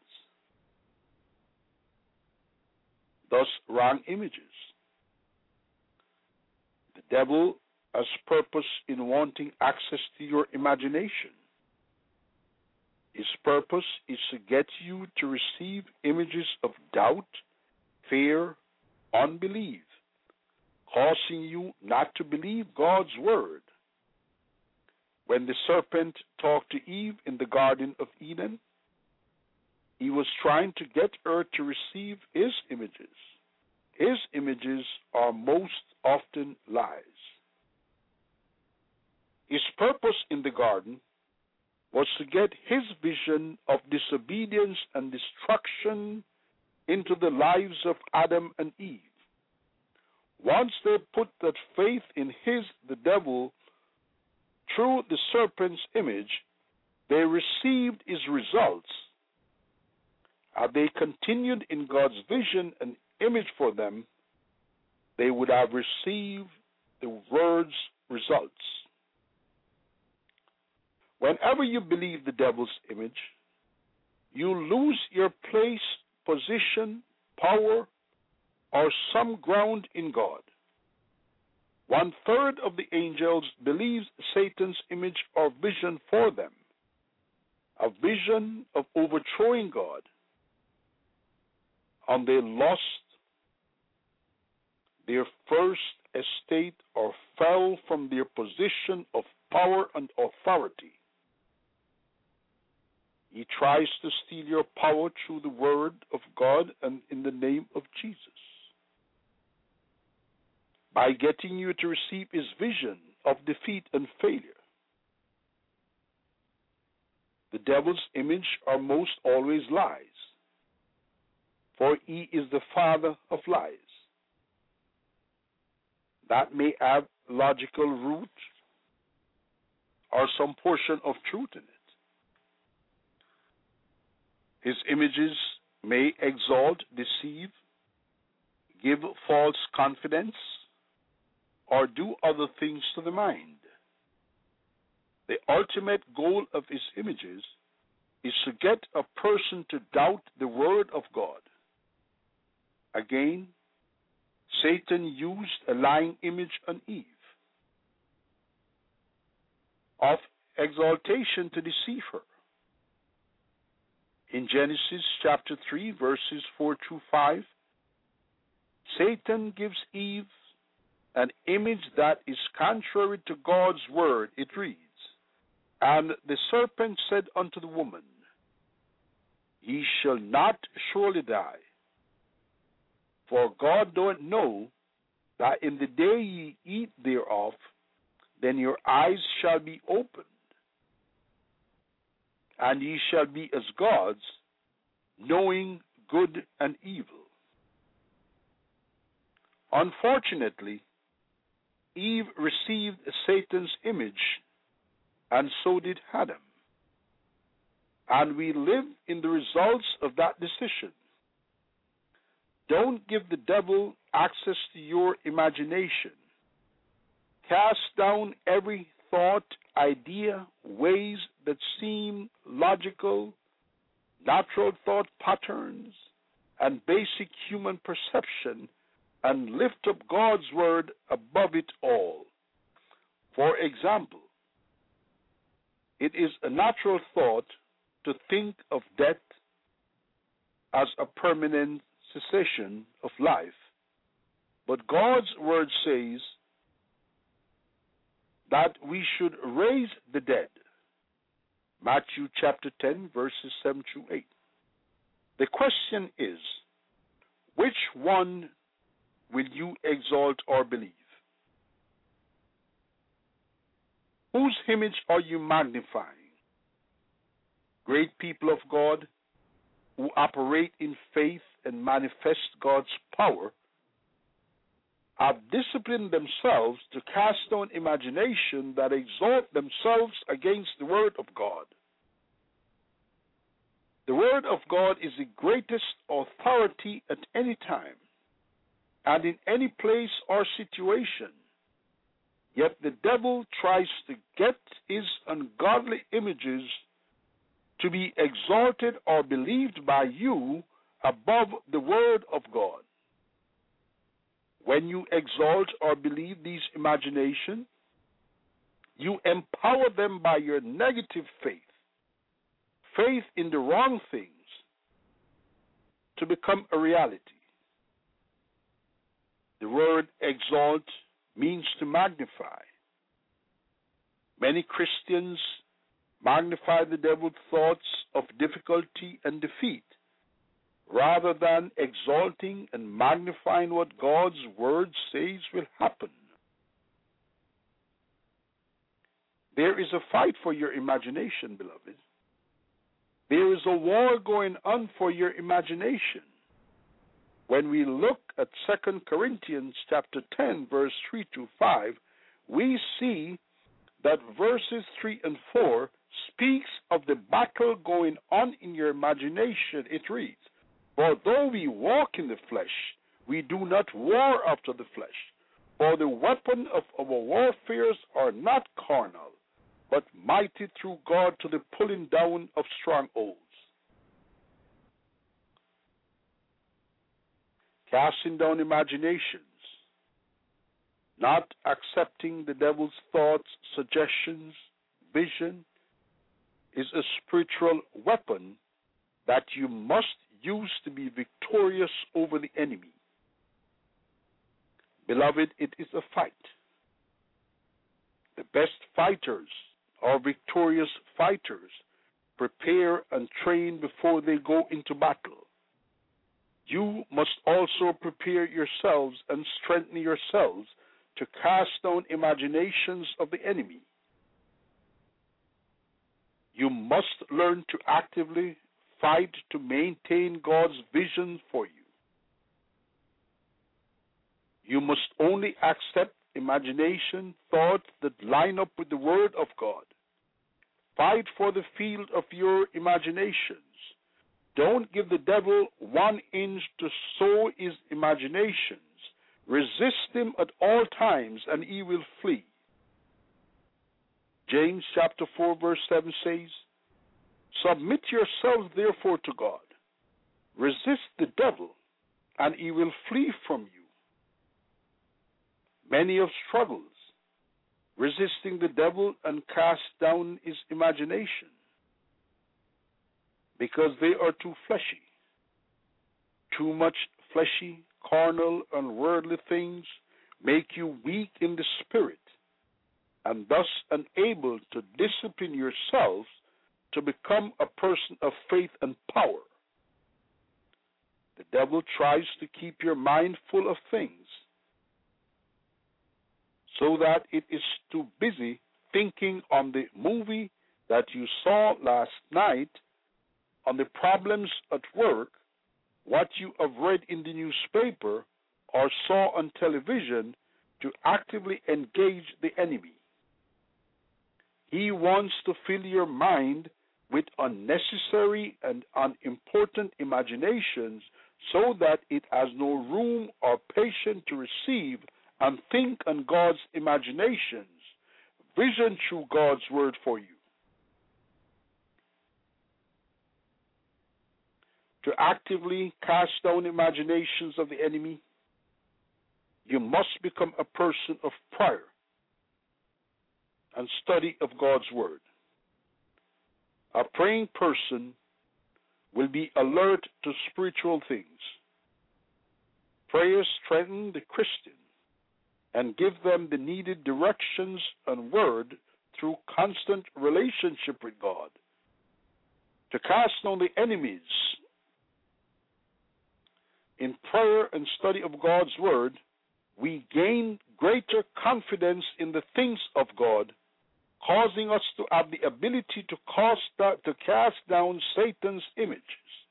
B: Thus, wrong images. The devil has purpose in wanting access to your imagination. His purpose is to get you to receive images of doubt, fear, unbelief, causing you not to believe God's word. When the serpent talked to Eve in the Garden of Eden, he was trying to get her to receive his images. His images are most often lies. His purpose in the garden was to get his vision of disobedience and destruction into the lives of Adam and Eve. Once they put that faith in the devil, through the serpent's image, they received his results. Had they continued in God's vision and image for them, they would have received the word's results. Whenever you believe the devil's image, you lose your place, position, power, or some ground in God. 1/3 of the angels believes Satan's image or vision for them, a vision of overthrowing God, and they lost their first estate or fell from their position of power and authority. He tries to steal your power through the word of God and in the name of Jesus, by getting you to receive his vision of defeat and failure. The devil's image are most always lies, for he is the father of lies. That may have logical root or some portion of truth in it. His images may exalt, deceive, give false confidence, or do other things to the mind. The ultimate goal of his images is to get a person to doubt the word of God. Again, Satan used a lying image on Eve of exaltation to deceive her. In Genesis chapter 3, verses 4-5, Satan gives Eve an image that is contrary to God's word. It reads, "And the serpent said unto the woman, Ye shall not surely die, for God doth know that in the day ye eat thereof, then your eyes shall be opened, and ye shall be as gods, knowing good and evil." Unfortunately, Eve received Satan's image, and so did Adam. And we live in the results of that decision. Don't give the devil access to your imagination. Cast down every thought, idea, ways that seem logical, natural thought patterns, and basic human perception, and lift up God's word above it all. For example, it is a natural thought to think of death as a permanent cessation of life, but God's word says that we should raise the dead. Matthew chapter 10, verses 7-8. The question is, which one will you exalt or believe? Whose image are you magnifying? great people of God who operate in faith and manifest God's power have disciplined themselves to cast down imagination that exalt themselves against the Word of God. The Word of God is the greatest authority at any time and in any place or situation. Yet the devil tries to get his ungodly images to be exalted or believed by you above the Word of God. When you exalt or believe these imaginations, you empower them by your negative faith in the wrong things, to become a reality. The word exalt means to magnify. Many Christians magnify the devil's thoughts of difficulty and defeat, rather than exalting and magnifying what God's Word says will happen. There is a fight for your imagination, beloved. There is a war going on for your imagination. When we look at 2 Corinthians chapter 10, verse 3 to 5, we see that verses 3 and 4 speaks of the battle going on in your imagination. It reads, "For though we walk in the flesh, we do not war after the flesh. For the weapon of our warfares are not carnal, but mighty through God to the pulling down of strongholds." Casting down imaginations, not accepting the devil's thoughts, suggestions, vision, is a spiritual weapon that you must use to be victorious over the enemy. Beloved, it is a fight. The best fighters or victorious fighters prepare and train before they go into battle. You must also prepare yourselves and strengthen yourselves to cast down imaginations of the enemy. You must learn to actively fight to maintain God's vision for you. You must only accept imagination, thoughts that line up with the Word of God. Fight for the field of your imaginations. Don't give the devil 1 inch to sow his imaginations. Resist him at all times, and he will flee. James chapter 4, verse 7 says, "Submit yourselves therefore to God. Resist the devil, and he will flee from you." Many have struggles resisting the devil and cast down his imagination because they are too fleshy. Too much fleshy, carnal, and worldly things make you weak in the spirit and thus unable to discipline yourselves to become a person of faith and power. The devil tries to keep your mind full of things so that it is too busy thinking on the movie that you saw last night, on the problems at work, what you have read in the newspaper or saw on television, to actively engage the enemy. He wants to fill your mind with unnecessary and unimportant imaginations so that it has no room or patience to receive and think on God's imaginations, vision through God's Word for you. To actively cast down imaginations of the enemy, you must become a person of prayer and study of God's Word. A praying person will be alert to spiritual things. Prayer strengthens the Christian and give them the needed directions and word through constant relationship with God. To cast down the enemies in prayer and study of God's Word, we gain greater confidence in the things of God causing us to have the ability to cast down Satan's images.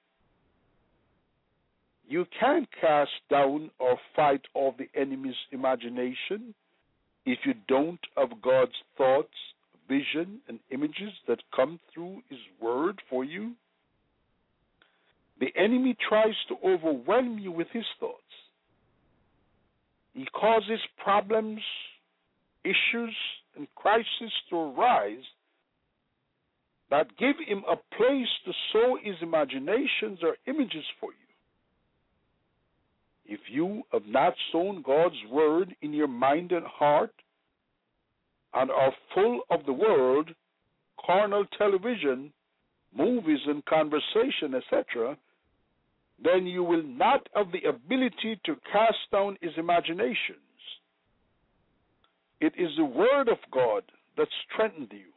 B: You can't cast down or fight off the enemy's imagination if you don't have God's thoughts, vision, and images that come through His Word for you. The enemy tries to overwhelm you with his thoughts. He causes problems, issues, and crises to arise that give him a place to sow his imaginations or images for you. If you have not sown God's Word in your mind and heart and are full of the world, carnal television, movies and conversation, etc., then you will not have the ability to cast down his imaginations. It is the Word of God that strengthens you.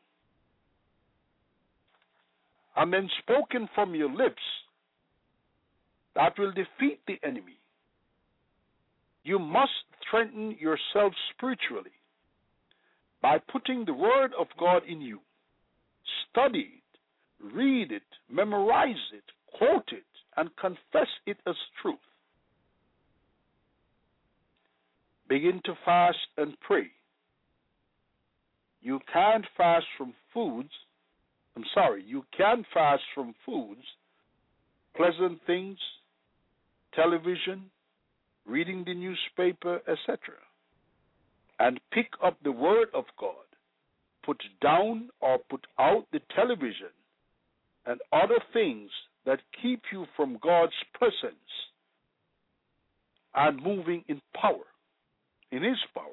B: And then spoken from your lips that will defeat the enemy. You must strengthen yourself spiritually by putting the Word of God in you. Study it, read it, memorize it, quote it, and confess it as truth. Begin to fast and pray. You can fast from foods, pleasant things, television, reading the newspaper, etc. And pick up the Word of God. Put down or put out the television and other things that keep you from God's presence and moving in power, in His power.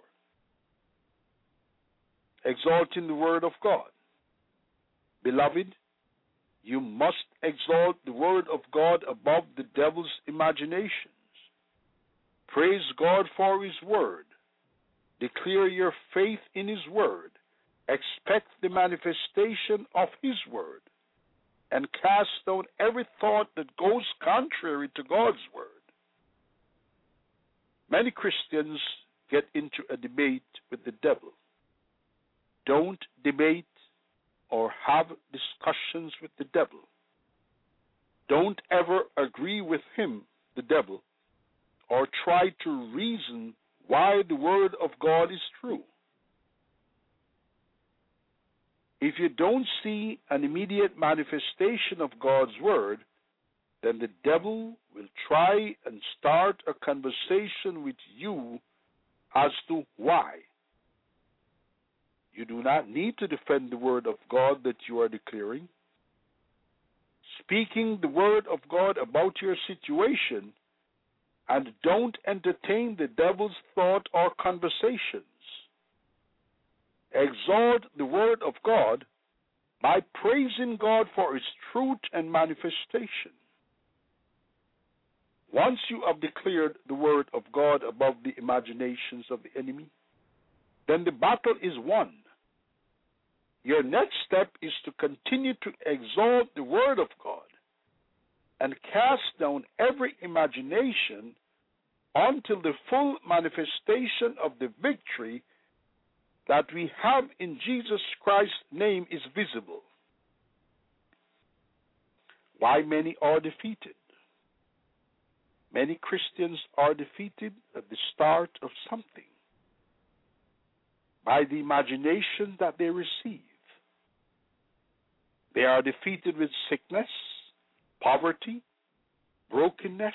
B: Exalting the Word of God. Beloved, you must exalt the Word of God above the devil's imaginations. Praise God for His Word. Declare your faith in His Word. Expect the manifestation of His Word. And cast down every thought that goes contrary to God's Word. Many Christians get into a debate with the devil. Don't debate or have discussions with the devil. Don't ever agree with him, the devil, or try to reason why the Word of God is true. If you don't see an immediate manifestation of God's Word, then the devil will try and start a conversation with you as to why. You do not need to defend the Word of God that you are declaring. Speaking the Word of God about your situation, and don't entertain the devil's thought or conversations. Exalt the Word of God by praising God for its truth and manifestation. Once you have declared the Word of God above the imaginations of the enemy, then the battle is won. Your next step is to continue to exalt the Word of God and cast down every imagination until the full manifestation of the victory that we have in Jesus Christ's name is visible. Why many are defeated? Many Christians are defeated at the start of something by the imagination that they receive. They are defeated with sickness, poverty, brokenness.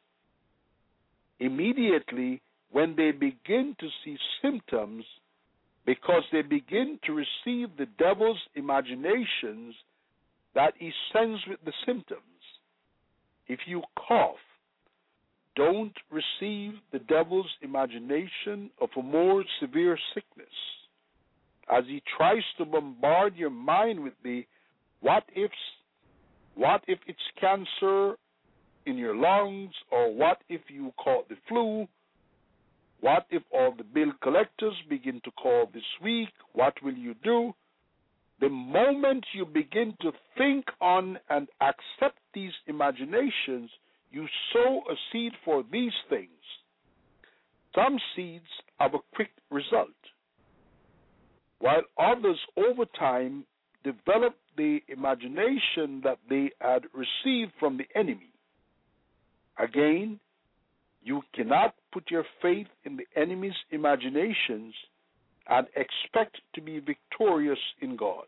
B: Immediately when they begin to see symptoms, because they begin to receive the devil's imaginations that he sends with the symptoms. If you cough, don't receive the devil's imagination of a more severe sickness, as he tries to bombard your mind with the what ifs. What if it's cancer in your lungs, or what if you caught the flu? What if all the bill collectors begin to call this week? What will you do? The moment you begin to think on and accept these imaginations, you sow a seed for these things. Some seeds have a quick result. while others over time developed the imagination that they had received from the enemy. Again, you cannot put your faith in the enemy's imaginations and expect to be victorious in God.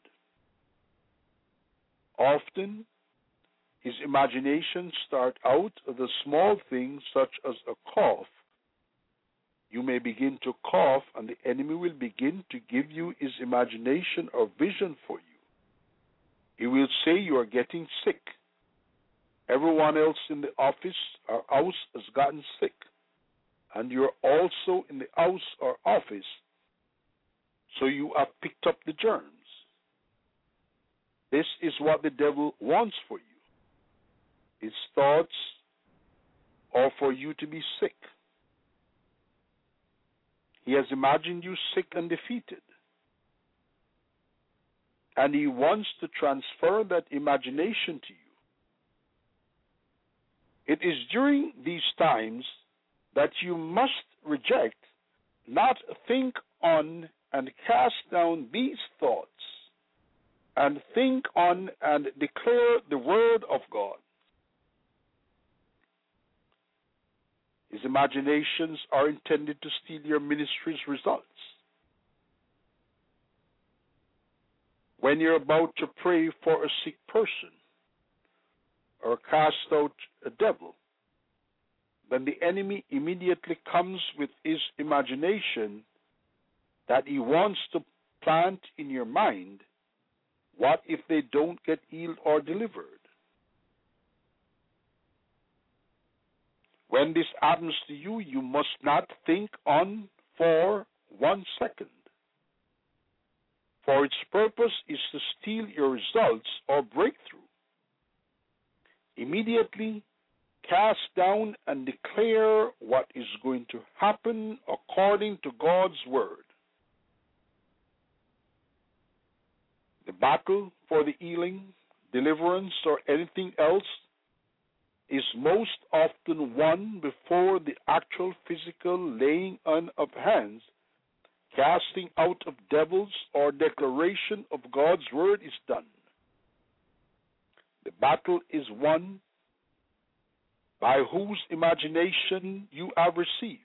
B: Often, his imaginations start out as a small thing such as a cough. You may begin to cough, and the enemy will begin to give you his imagination or vision for you. He will say you are getting sick. Everyone else in the office or house has gotten sick, and you're also in the house or office, so you have picked up the germs. This is what the devil wants for you. His thoughts are for you to be sick. He has imagined you sick and defeated, and he wants to transfer that imagination to you. It is during these times that you must reject, not think on and cast down these thoughts, and think on and declare the word of God. His imaginations are intended to steal your ministry's results. When you're about to pray for a sick person or cast out a devil, then the enemy immediately comes with his imagination that he wants to plant in your mind. What if they don't get healed or delivered? When this happens to you, you must not think on for 1 second. For its purpose is to steal your results or breakthrough. Immediately cast down and declare what is going to happen according to God's word. The battle for the healing, deliverance, or anything else is most often won before the actual physical laying on of hands, casting out of devils, or declaration of God's word is done. The battle is won by whose imagination you have received.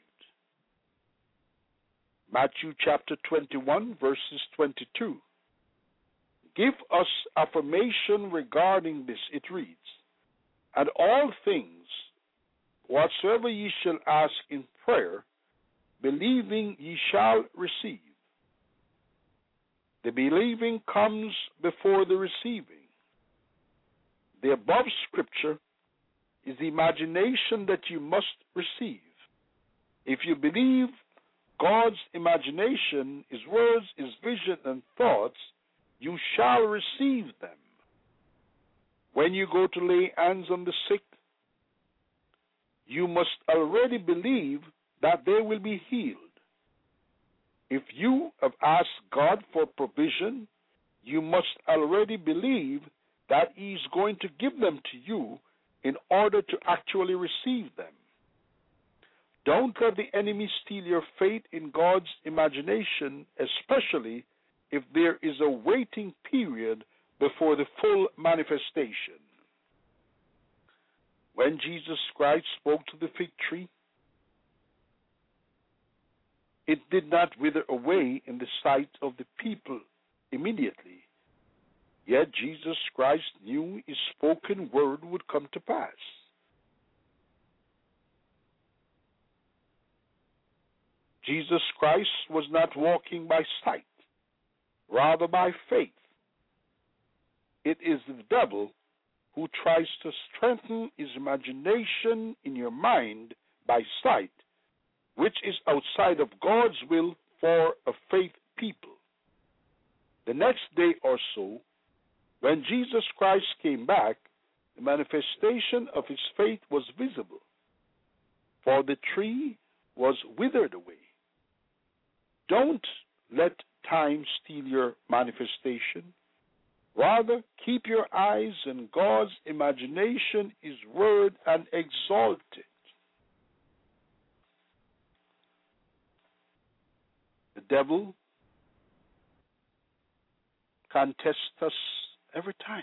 B: Matthew chapter 21, verses 22. Give us affirmation regarding this, it reads, and all things, whatsoever ye shall ask in prayer, believing ye shall receive. The believing comes before the receiving. The above scripture is the imagination that you must receive. If you believe God's imagination, his words, his vision, and thoughts, you shall receive them. When you go to lay hands on the sick, you must already believe that they will be healed. If you have asked God for provision, you must already believe that he is going to give them to you in order to actually receive them. Don't let the enemy steal your faith in God's imagination, especially if there is a waiting period before the full manifestation. When Jesus Christ spoke to the fig tree, it did not wither away in the sight of the people immediately. Yet Jesus Christ knew his spoken word would come to pass. Jesus Christ was not walking by sight, rather by faith. It is the devil who tries to strengthen his imagination in your mind by sight, which is outside of God's will for a faith people. The next day or so, when Jesus Christ came back, the manifestation of his faith was visible, for the tree was withered away. Don't let time steal your manifestation. Rather, keep your eyes on God's imagination, his word, and exalt it. The devil can test us every time.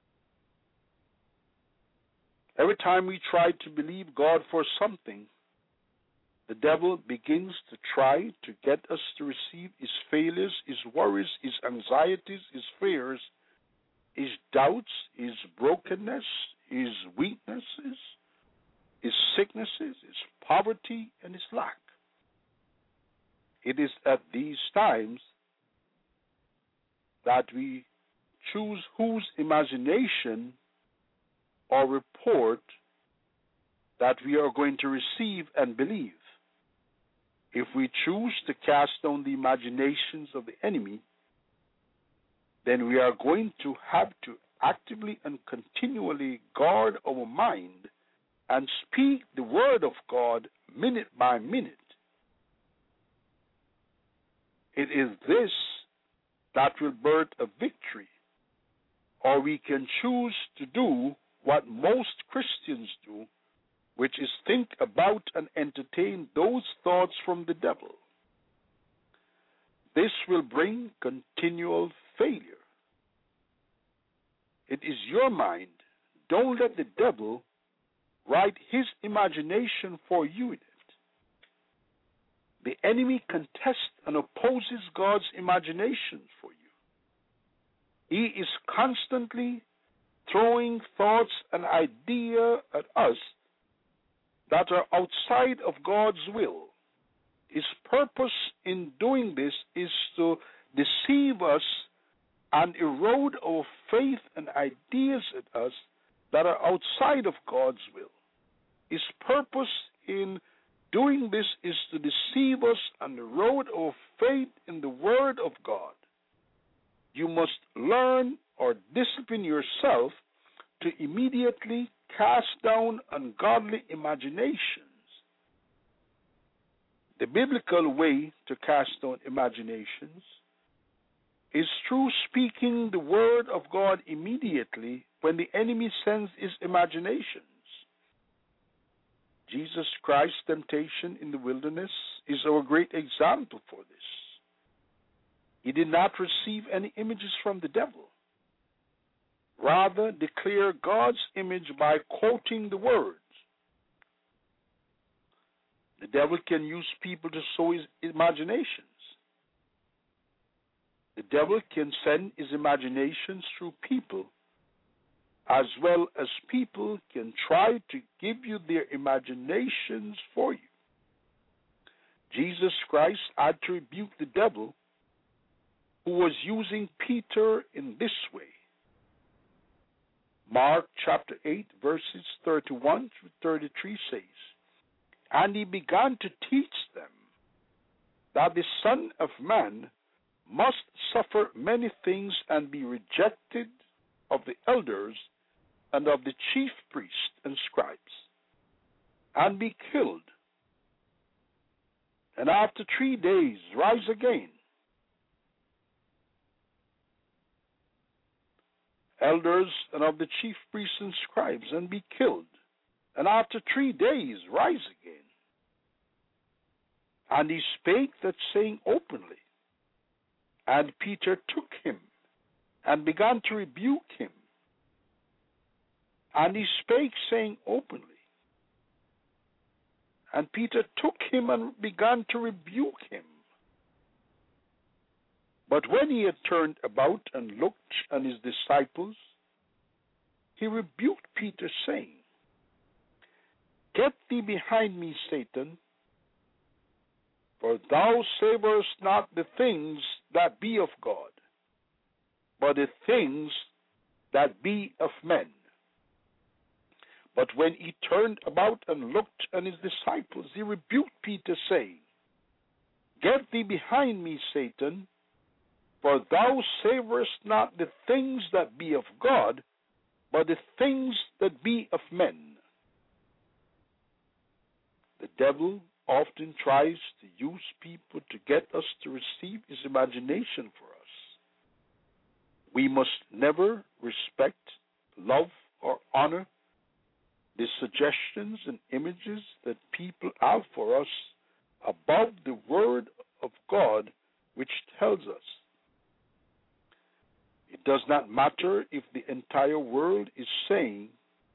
B: Every time we try to believe God for something, the devil begins to try to get us to receive his failures, his worries, his anxieties, his fears, his doubts, his brokenness, his weaknesses, his sicknesses, his poverty, and his lack. It is at these times that we choose whose imagination or report that we are going to receive and believe. If we choose to cast down the imaginations of the enemy, then we are going to have to actively and continually guard our mind and speak the word of God minute by minute. It is this that will birth a victory, or we can choose to do what most Christians do, which is think about and entertain those thoughts from the devil. This will bring continual failure. It is your mind. Don't let the devil write his imagination for you in it. The enemy contests and opposes God's imaginations for you. He is constantly throwing thoughts and ideas at us that are outside of God's will. His purpose in doing this is to deceive us and erode our faith and ideas at us that are outside of God's will. His purpose in doing this is to deceive us and erode our faith in the Word of God. You must learn or discipline yourself to immediately cast down ungodly imaginations. The biblical way to cast down imaginations is through speaking the word of God immediately when the enemy sends his imaginations. Jesus Christ's temptation in the wilderness is our great example for this. He did not receive any images from the devil. Rather, declare God's image by quoting the words. The devil can use people to sow his imaginations. The devil can send his imaginations through people, as well as people can try to give you their imaginations for you. Jesus Christ had to rebuke the devil who was using Peter in this way. Mark chapter 8, verses 31 through 33 says, "And he began to teach them that the Son of Man must suffer many things and be rejected of the elders and of the chief priests and scribes, and be killed, and after 3 days rise again." Elders and of the chief priests and scribes, and be killed, and after 3 days rise again. And he spake that saying openly. And Peter took him, and began to rebuke him. And he spake saying openly. And Peter took him, and began to rebuke him. But when he had turned about and looked on his disciples, he rebuked Peter, saying, "Get thee behind me, Satan, for thou savorest not the things that be of God, but the things that be of men." But when he turned about and looked on his disciples, he rebuked Peter, saying, "Get thee behind me, Satan, for thou savorest not the things that be of God, but the things that be of men." The devil often tries to use people to get us to receive his imagination for us. We must never respect, love, or honor the suggestions and images that people have for us above the Word of God, which tells us, It does not matter if the entire world is saying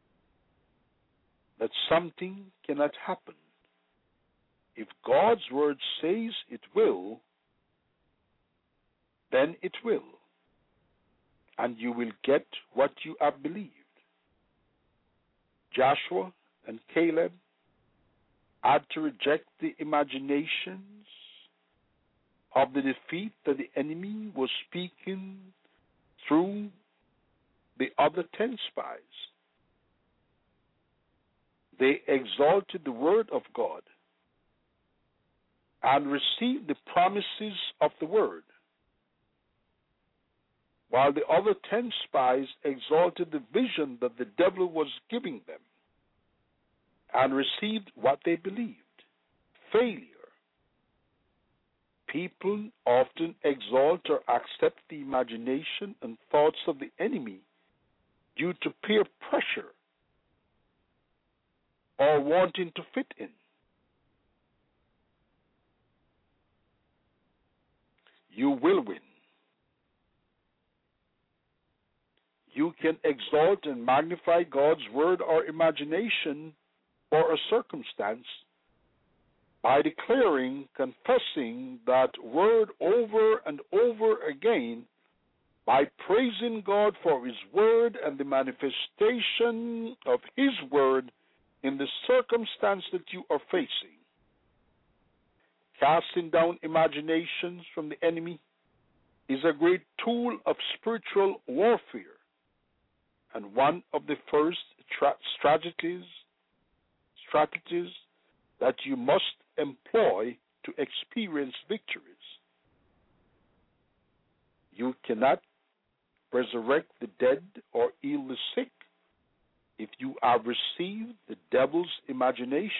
B: that something cannot happen. If God's word says it will, then it will. And you will get what you have believed. Joshua and Caleb had to reject the imaginations of the defeat that the enemy was speaking through the other 10 spies. They exalted the word of God and received the promises of the word, while the other 10 spies exalted the vision that the devil was giving them and received what they believed. Failure. People often exalt or accept the imagination and thoughts of the enemy due to peer pressure or wanting to fit in. You will win. You can exalt and magnify God's word or imagination or a circumstance by declaring, confessing that word over and over again, by praising God for His word and the manifestation of His word in the circumstance that you are facing. Casting down imaginations from the enemy is a great tool of spiritual warfare and one of the first strategies that you must employ to experience victories. You cannot resurrect the dead or heal the sick if you have received the devil's imaginations.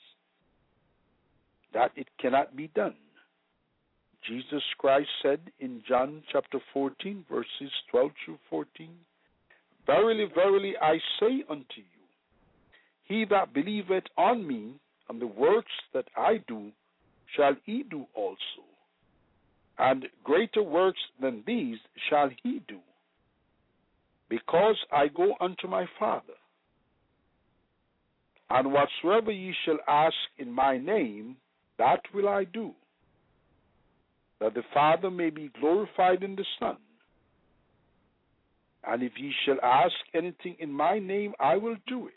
B: That it cannot be done. Jesus Christ said in John chapter 14, verses 12 through 14, Verily, verily, I say unto you, he that believeth on me, and the works that I do, shall he do also. And greater works than these shall he do, because I go unto my Father. And whatsoever ye shall ask in my name, that will I do, that the Father may be glorified in the Son. And if ye shall ask anything in my name, I will do it.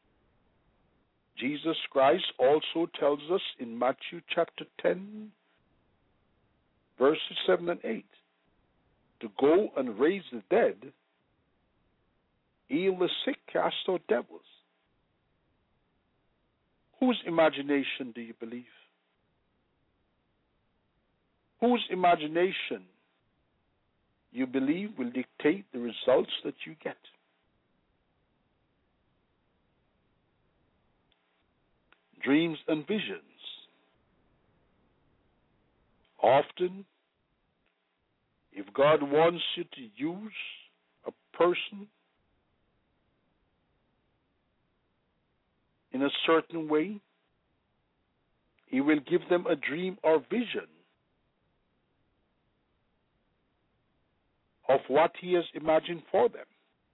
B: Jesus Christ also tells us in Matthew chapter 10, verses 7 and 8, to go and raise the dead, heal the sick, cast out devils. Whose imagination do you believe? Whose imagination you believe will dictate the results that you get? Dreams and visions. Often, if God wants you to use a person in a certain way, He will give them a dream or vision of what He has imagined for them.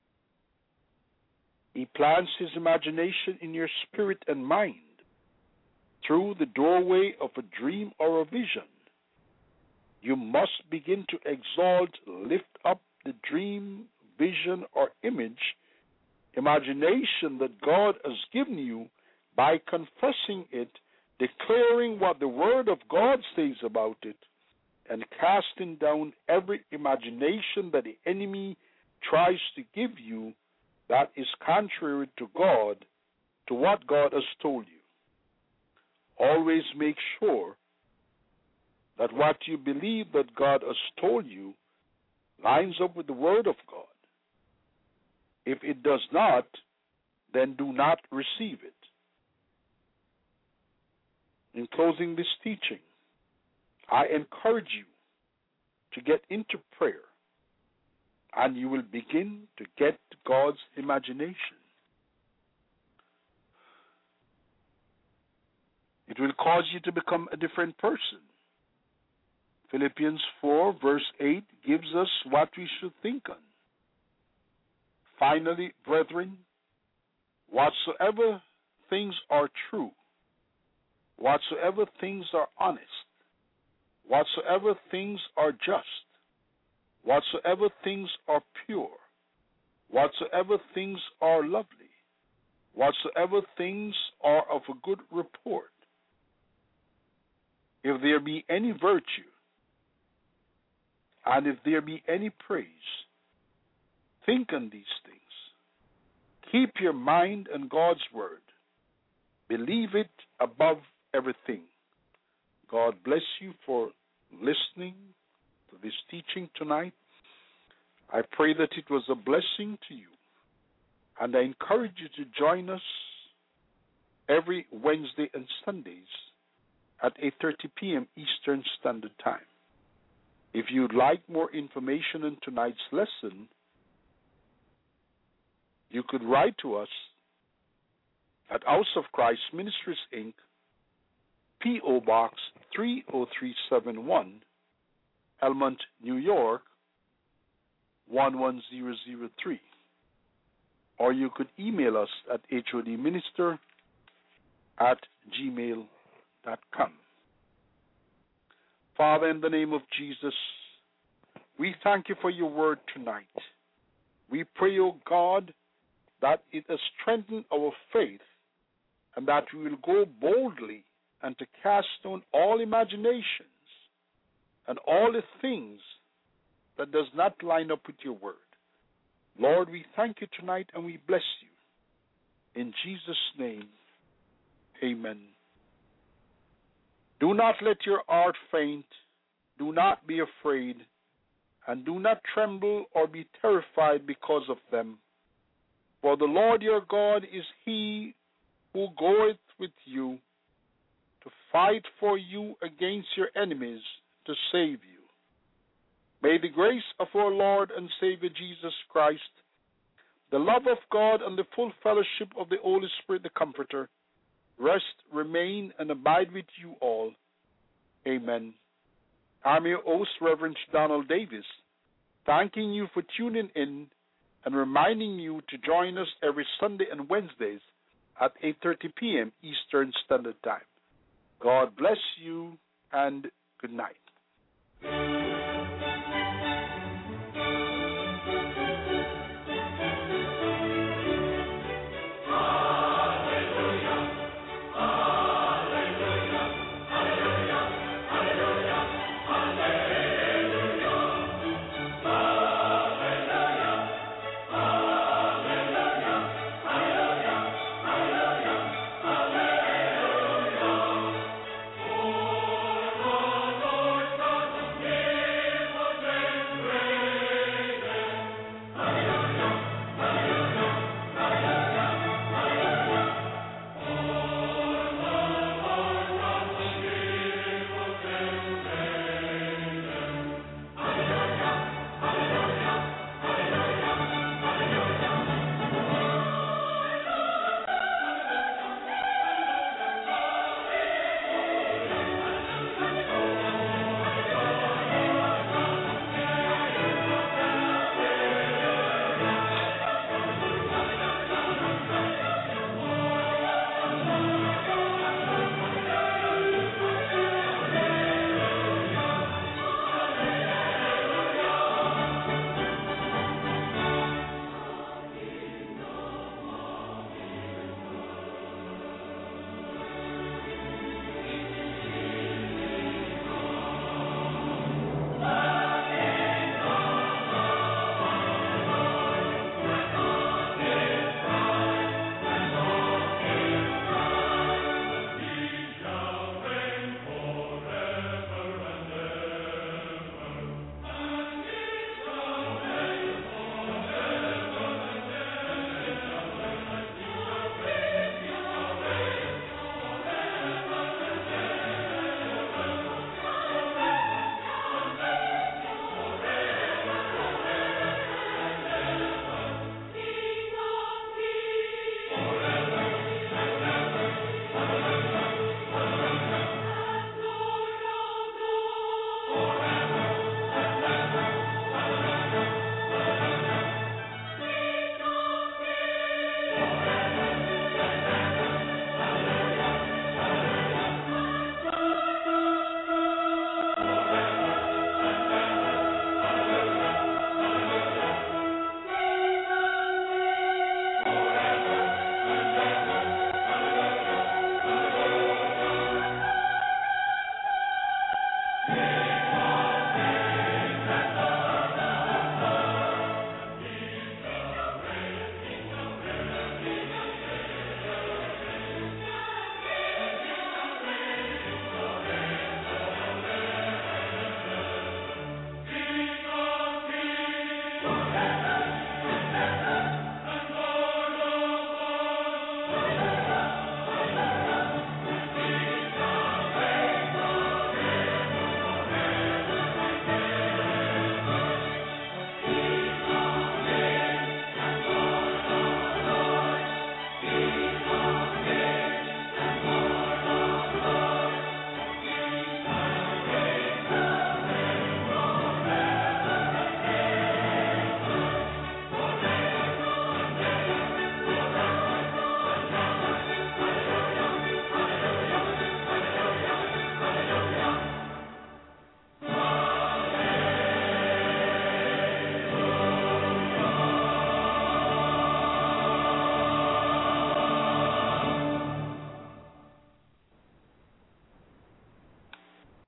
B: He plants His imagination in your spirit and mind through the doorway of a dream or a vision. You must begin to exalt, lift up the dream, vision, or image, imagination that God has given you by confessing it, declaring what the Word of God says about it, and casting down every imagination that the enemy tries to give you that is contrary to God, to what God has told you. Always make sure that what you believe that God has told you lines up with the Word of God. If it does not, then do not receive it. In closing this teaching, I encourage you to get into prayer, and you will begin to get God's imagination. It will cause you to become a different person. Philippians 4 verse 8 gives us what we should think on. Finally, brethren, whatsoever things are true, whatsoever things are honest, whatsoever things are just, whatsoever things are pure, whatsoever things are lovely, whatsoever things are of a good report, if there be any virtue, and if there be any praise, think on these things. Keep your mind on God's word. Believe it above everything. God bless you for listening to this teaching tonight. I pray that it was a blessing to you, and I encourage you to join us every Wednesday and Sundays at 8:30 p.m. Eastern Standard Time. If you'd like more information on tonight's lesson, you could write to us at House of Christ Ministries, Inc., P.O. Box 30371, Elmont, New York, 11003. Or you could email us at hodminister@gmail.com. Father, in the name of Jesus, we thank you for your word tonight. We pray, O God, that it has strengthened our faith and that we will go boldly and to cast down all imaginations and all the things that does not line up with your word. Lord, we thank you tonight and we bless you. In Jesus' name, amen. Do not let your heart faint. Do not be afraid. And do not tremble or be terrified because of them. For the Lord your God is he who goeth with you to fight for you against your enemies, to save you. May the grace of our Lord and Savior Jesus Christ, the love of God, and the full fellowship of the Holy Spirit, the Comforter, rest, remain, and abide with you all. Amen. I'm your host, Reverend Donald Davis, thanking you for tuning in and reminding you to join us every Sunday and Wednesdays at 8:30 p.m. Eastern Standard Time. God bless you and good night.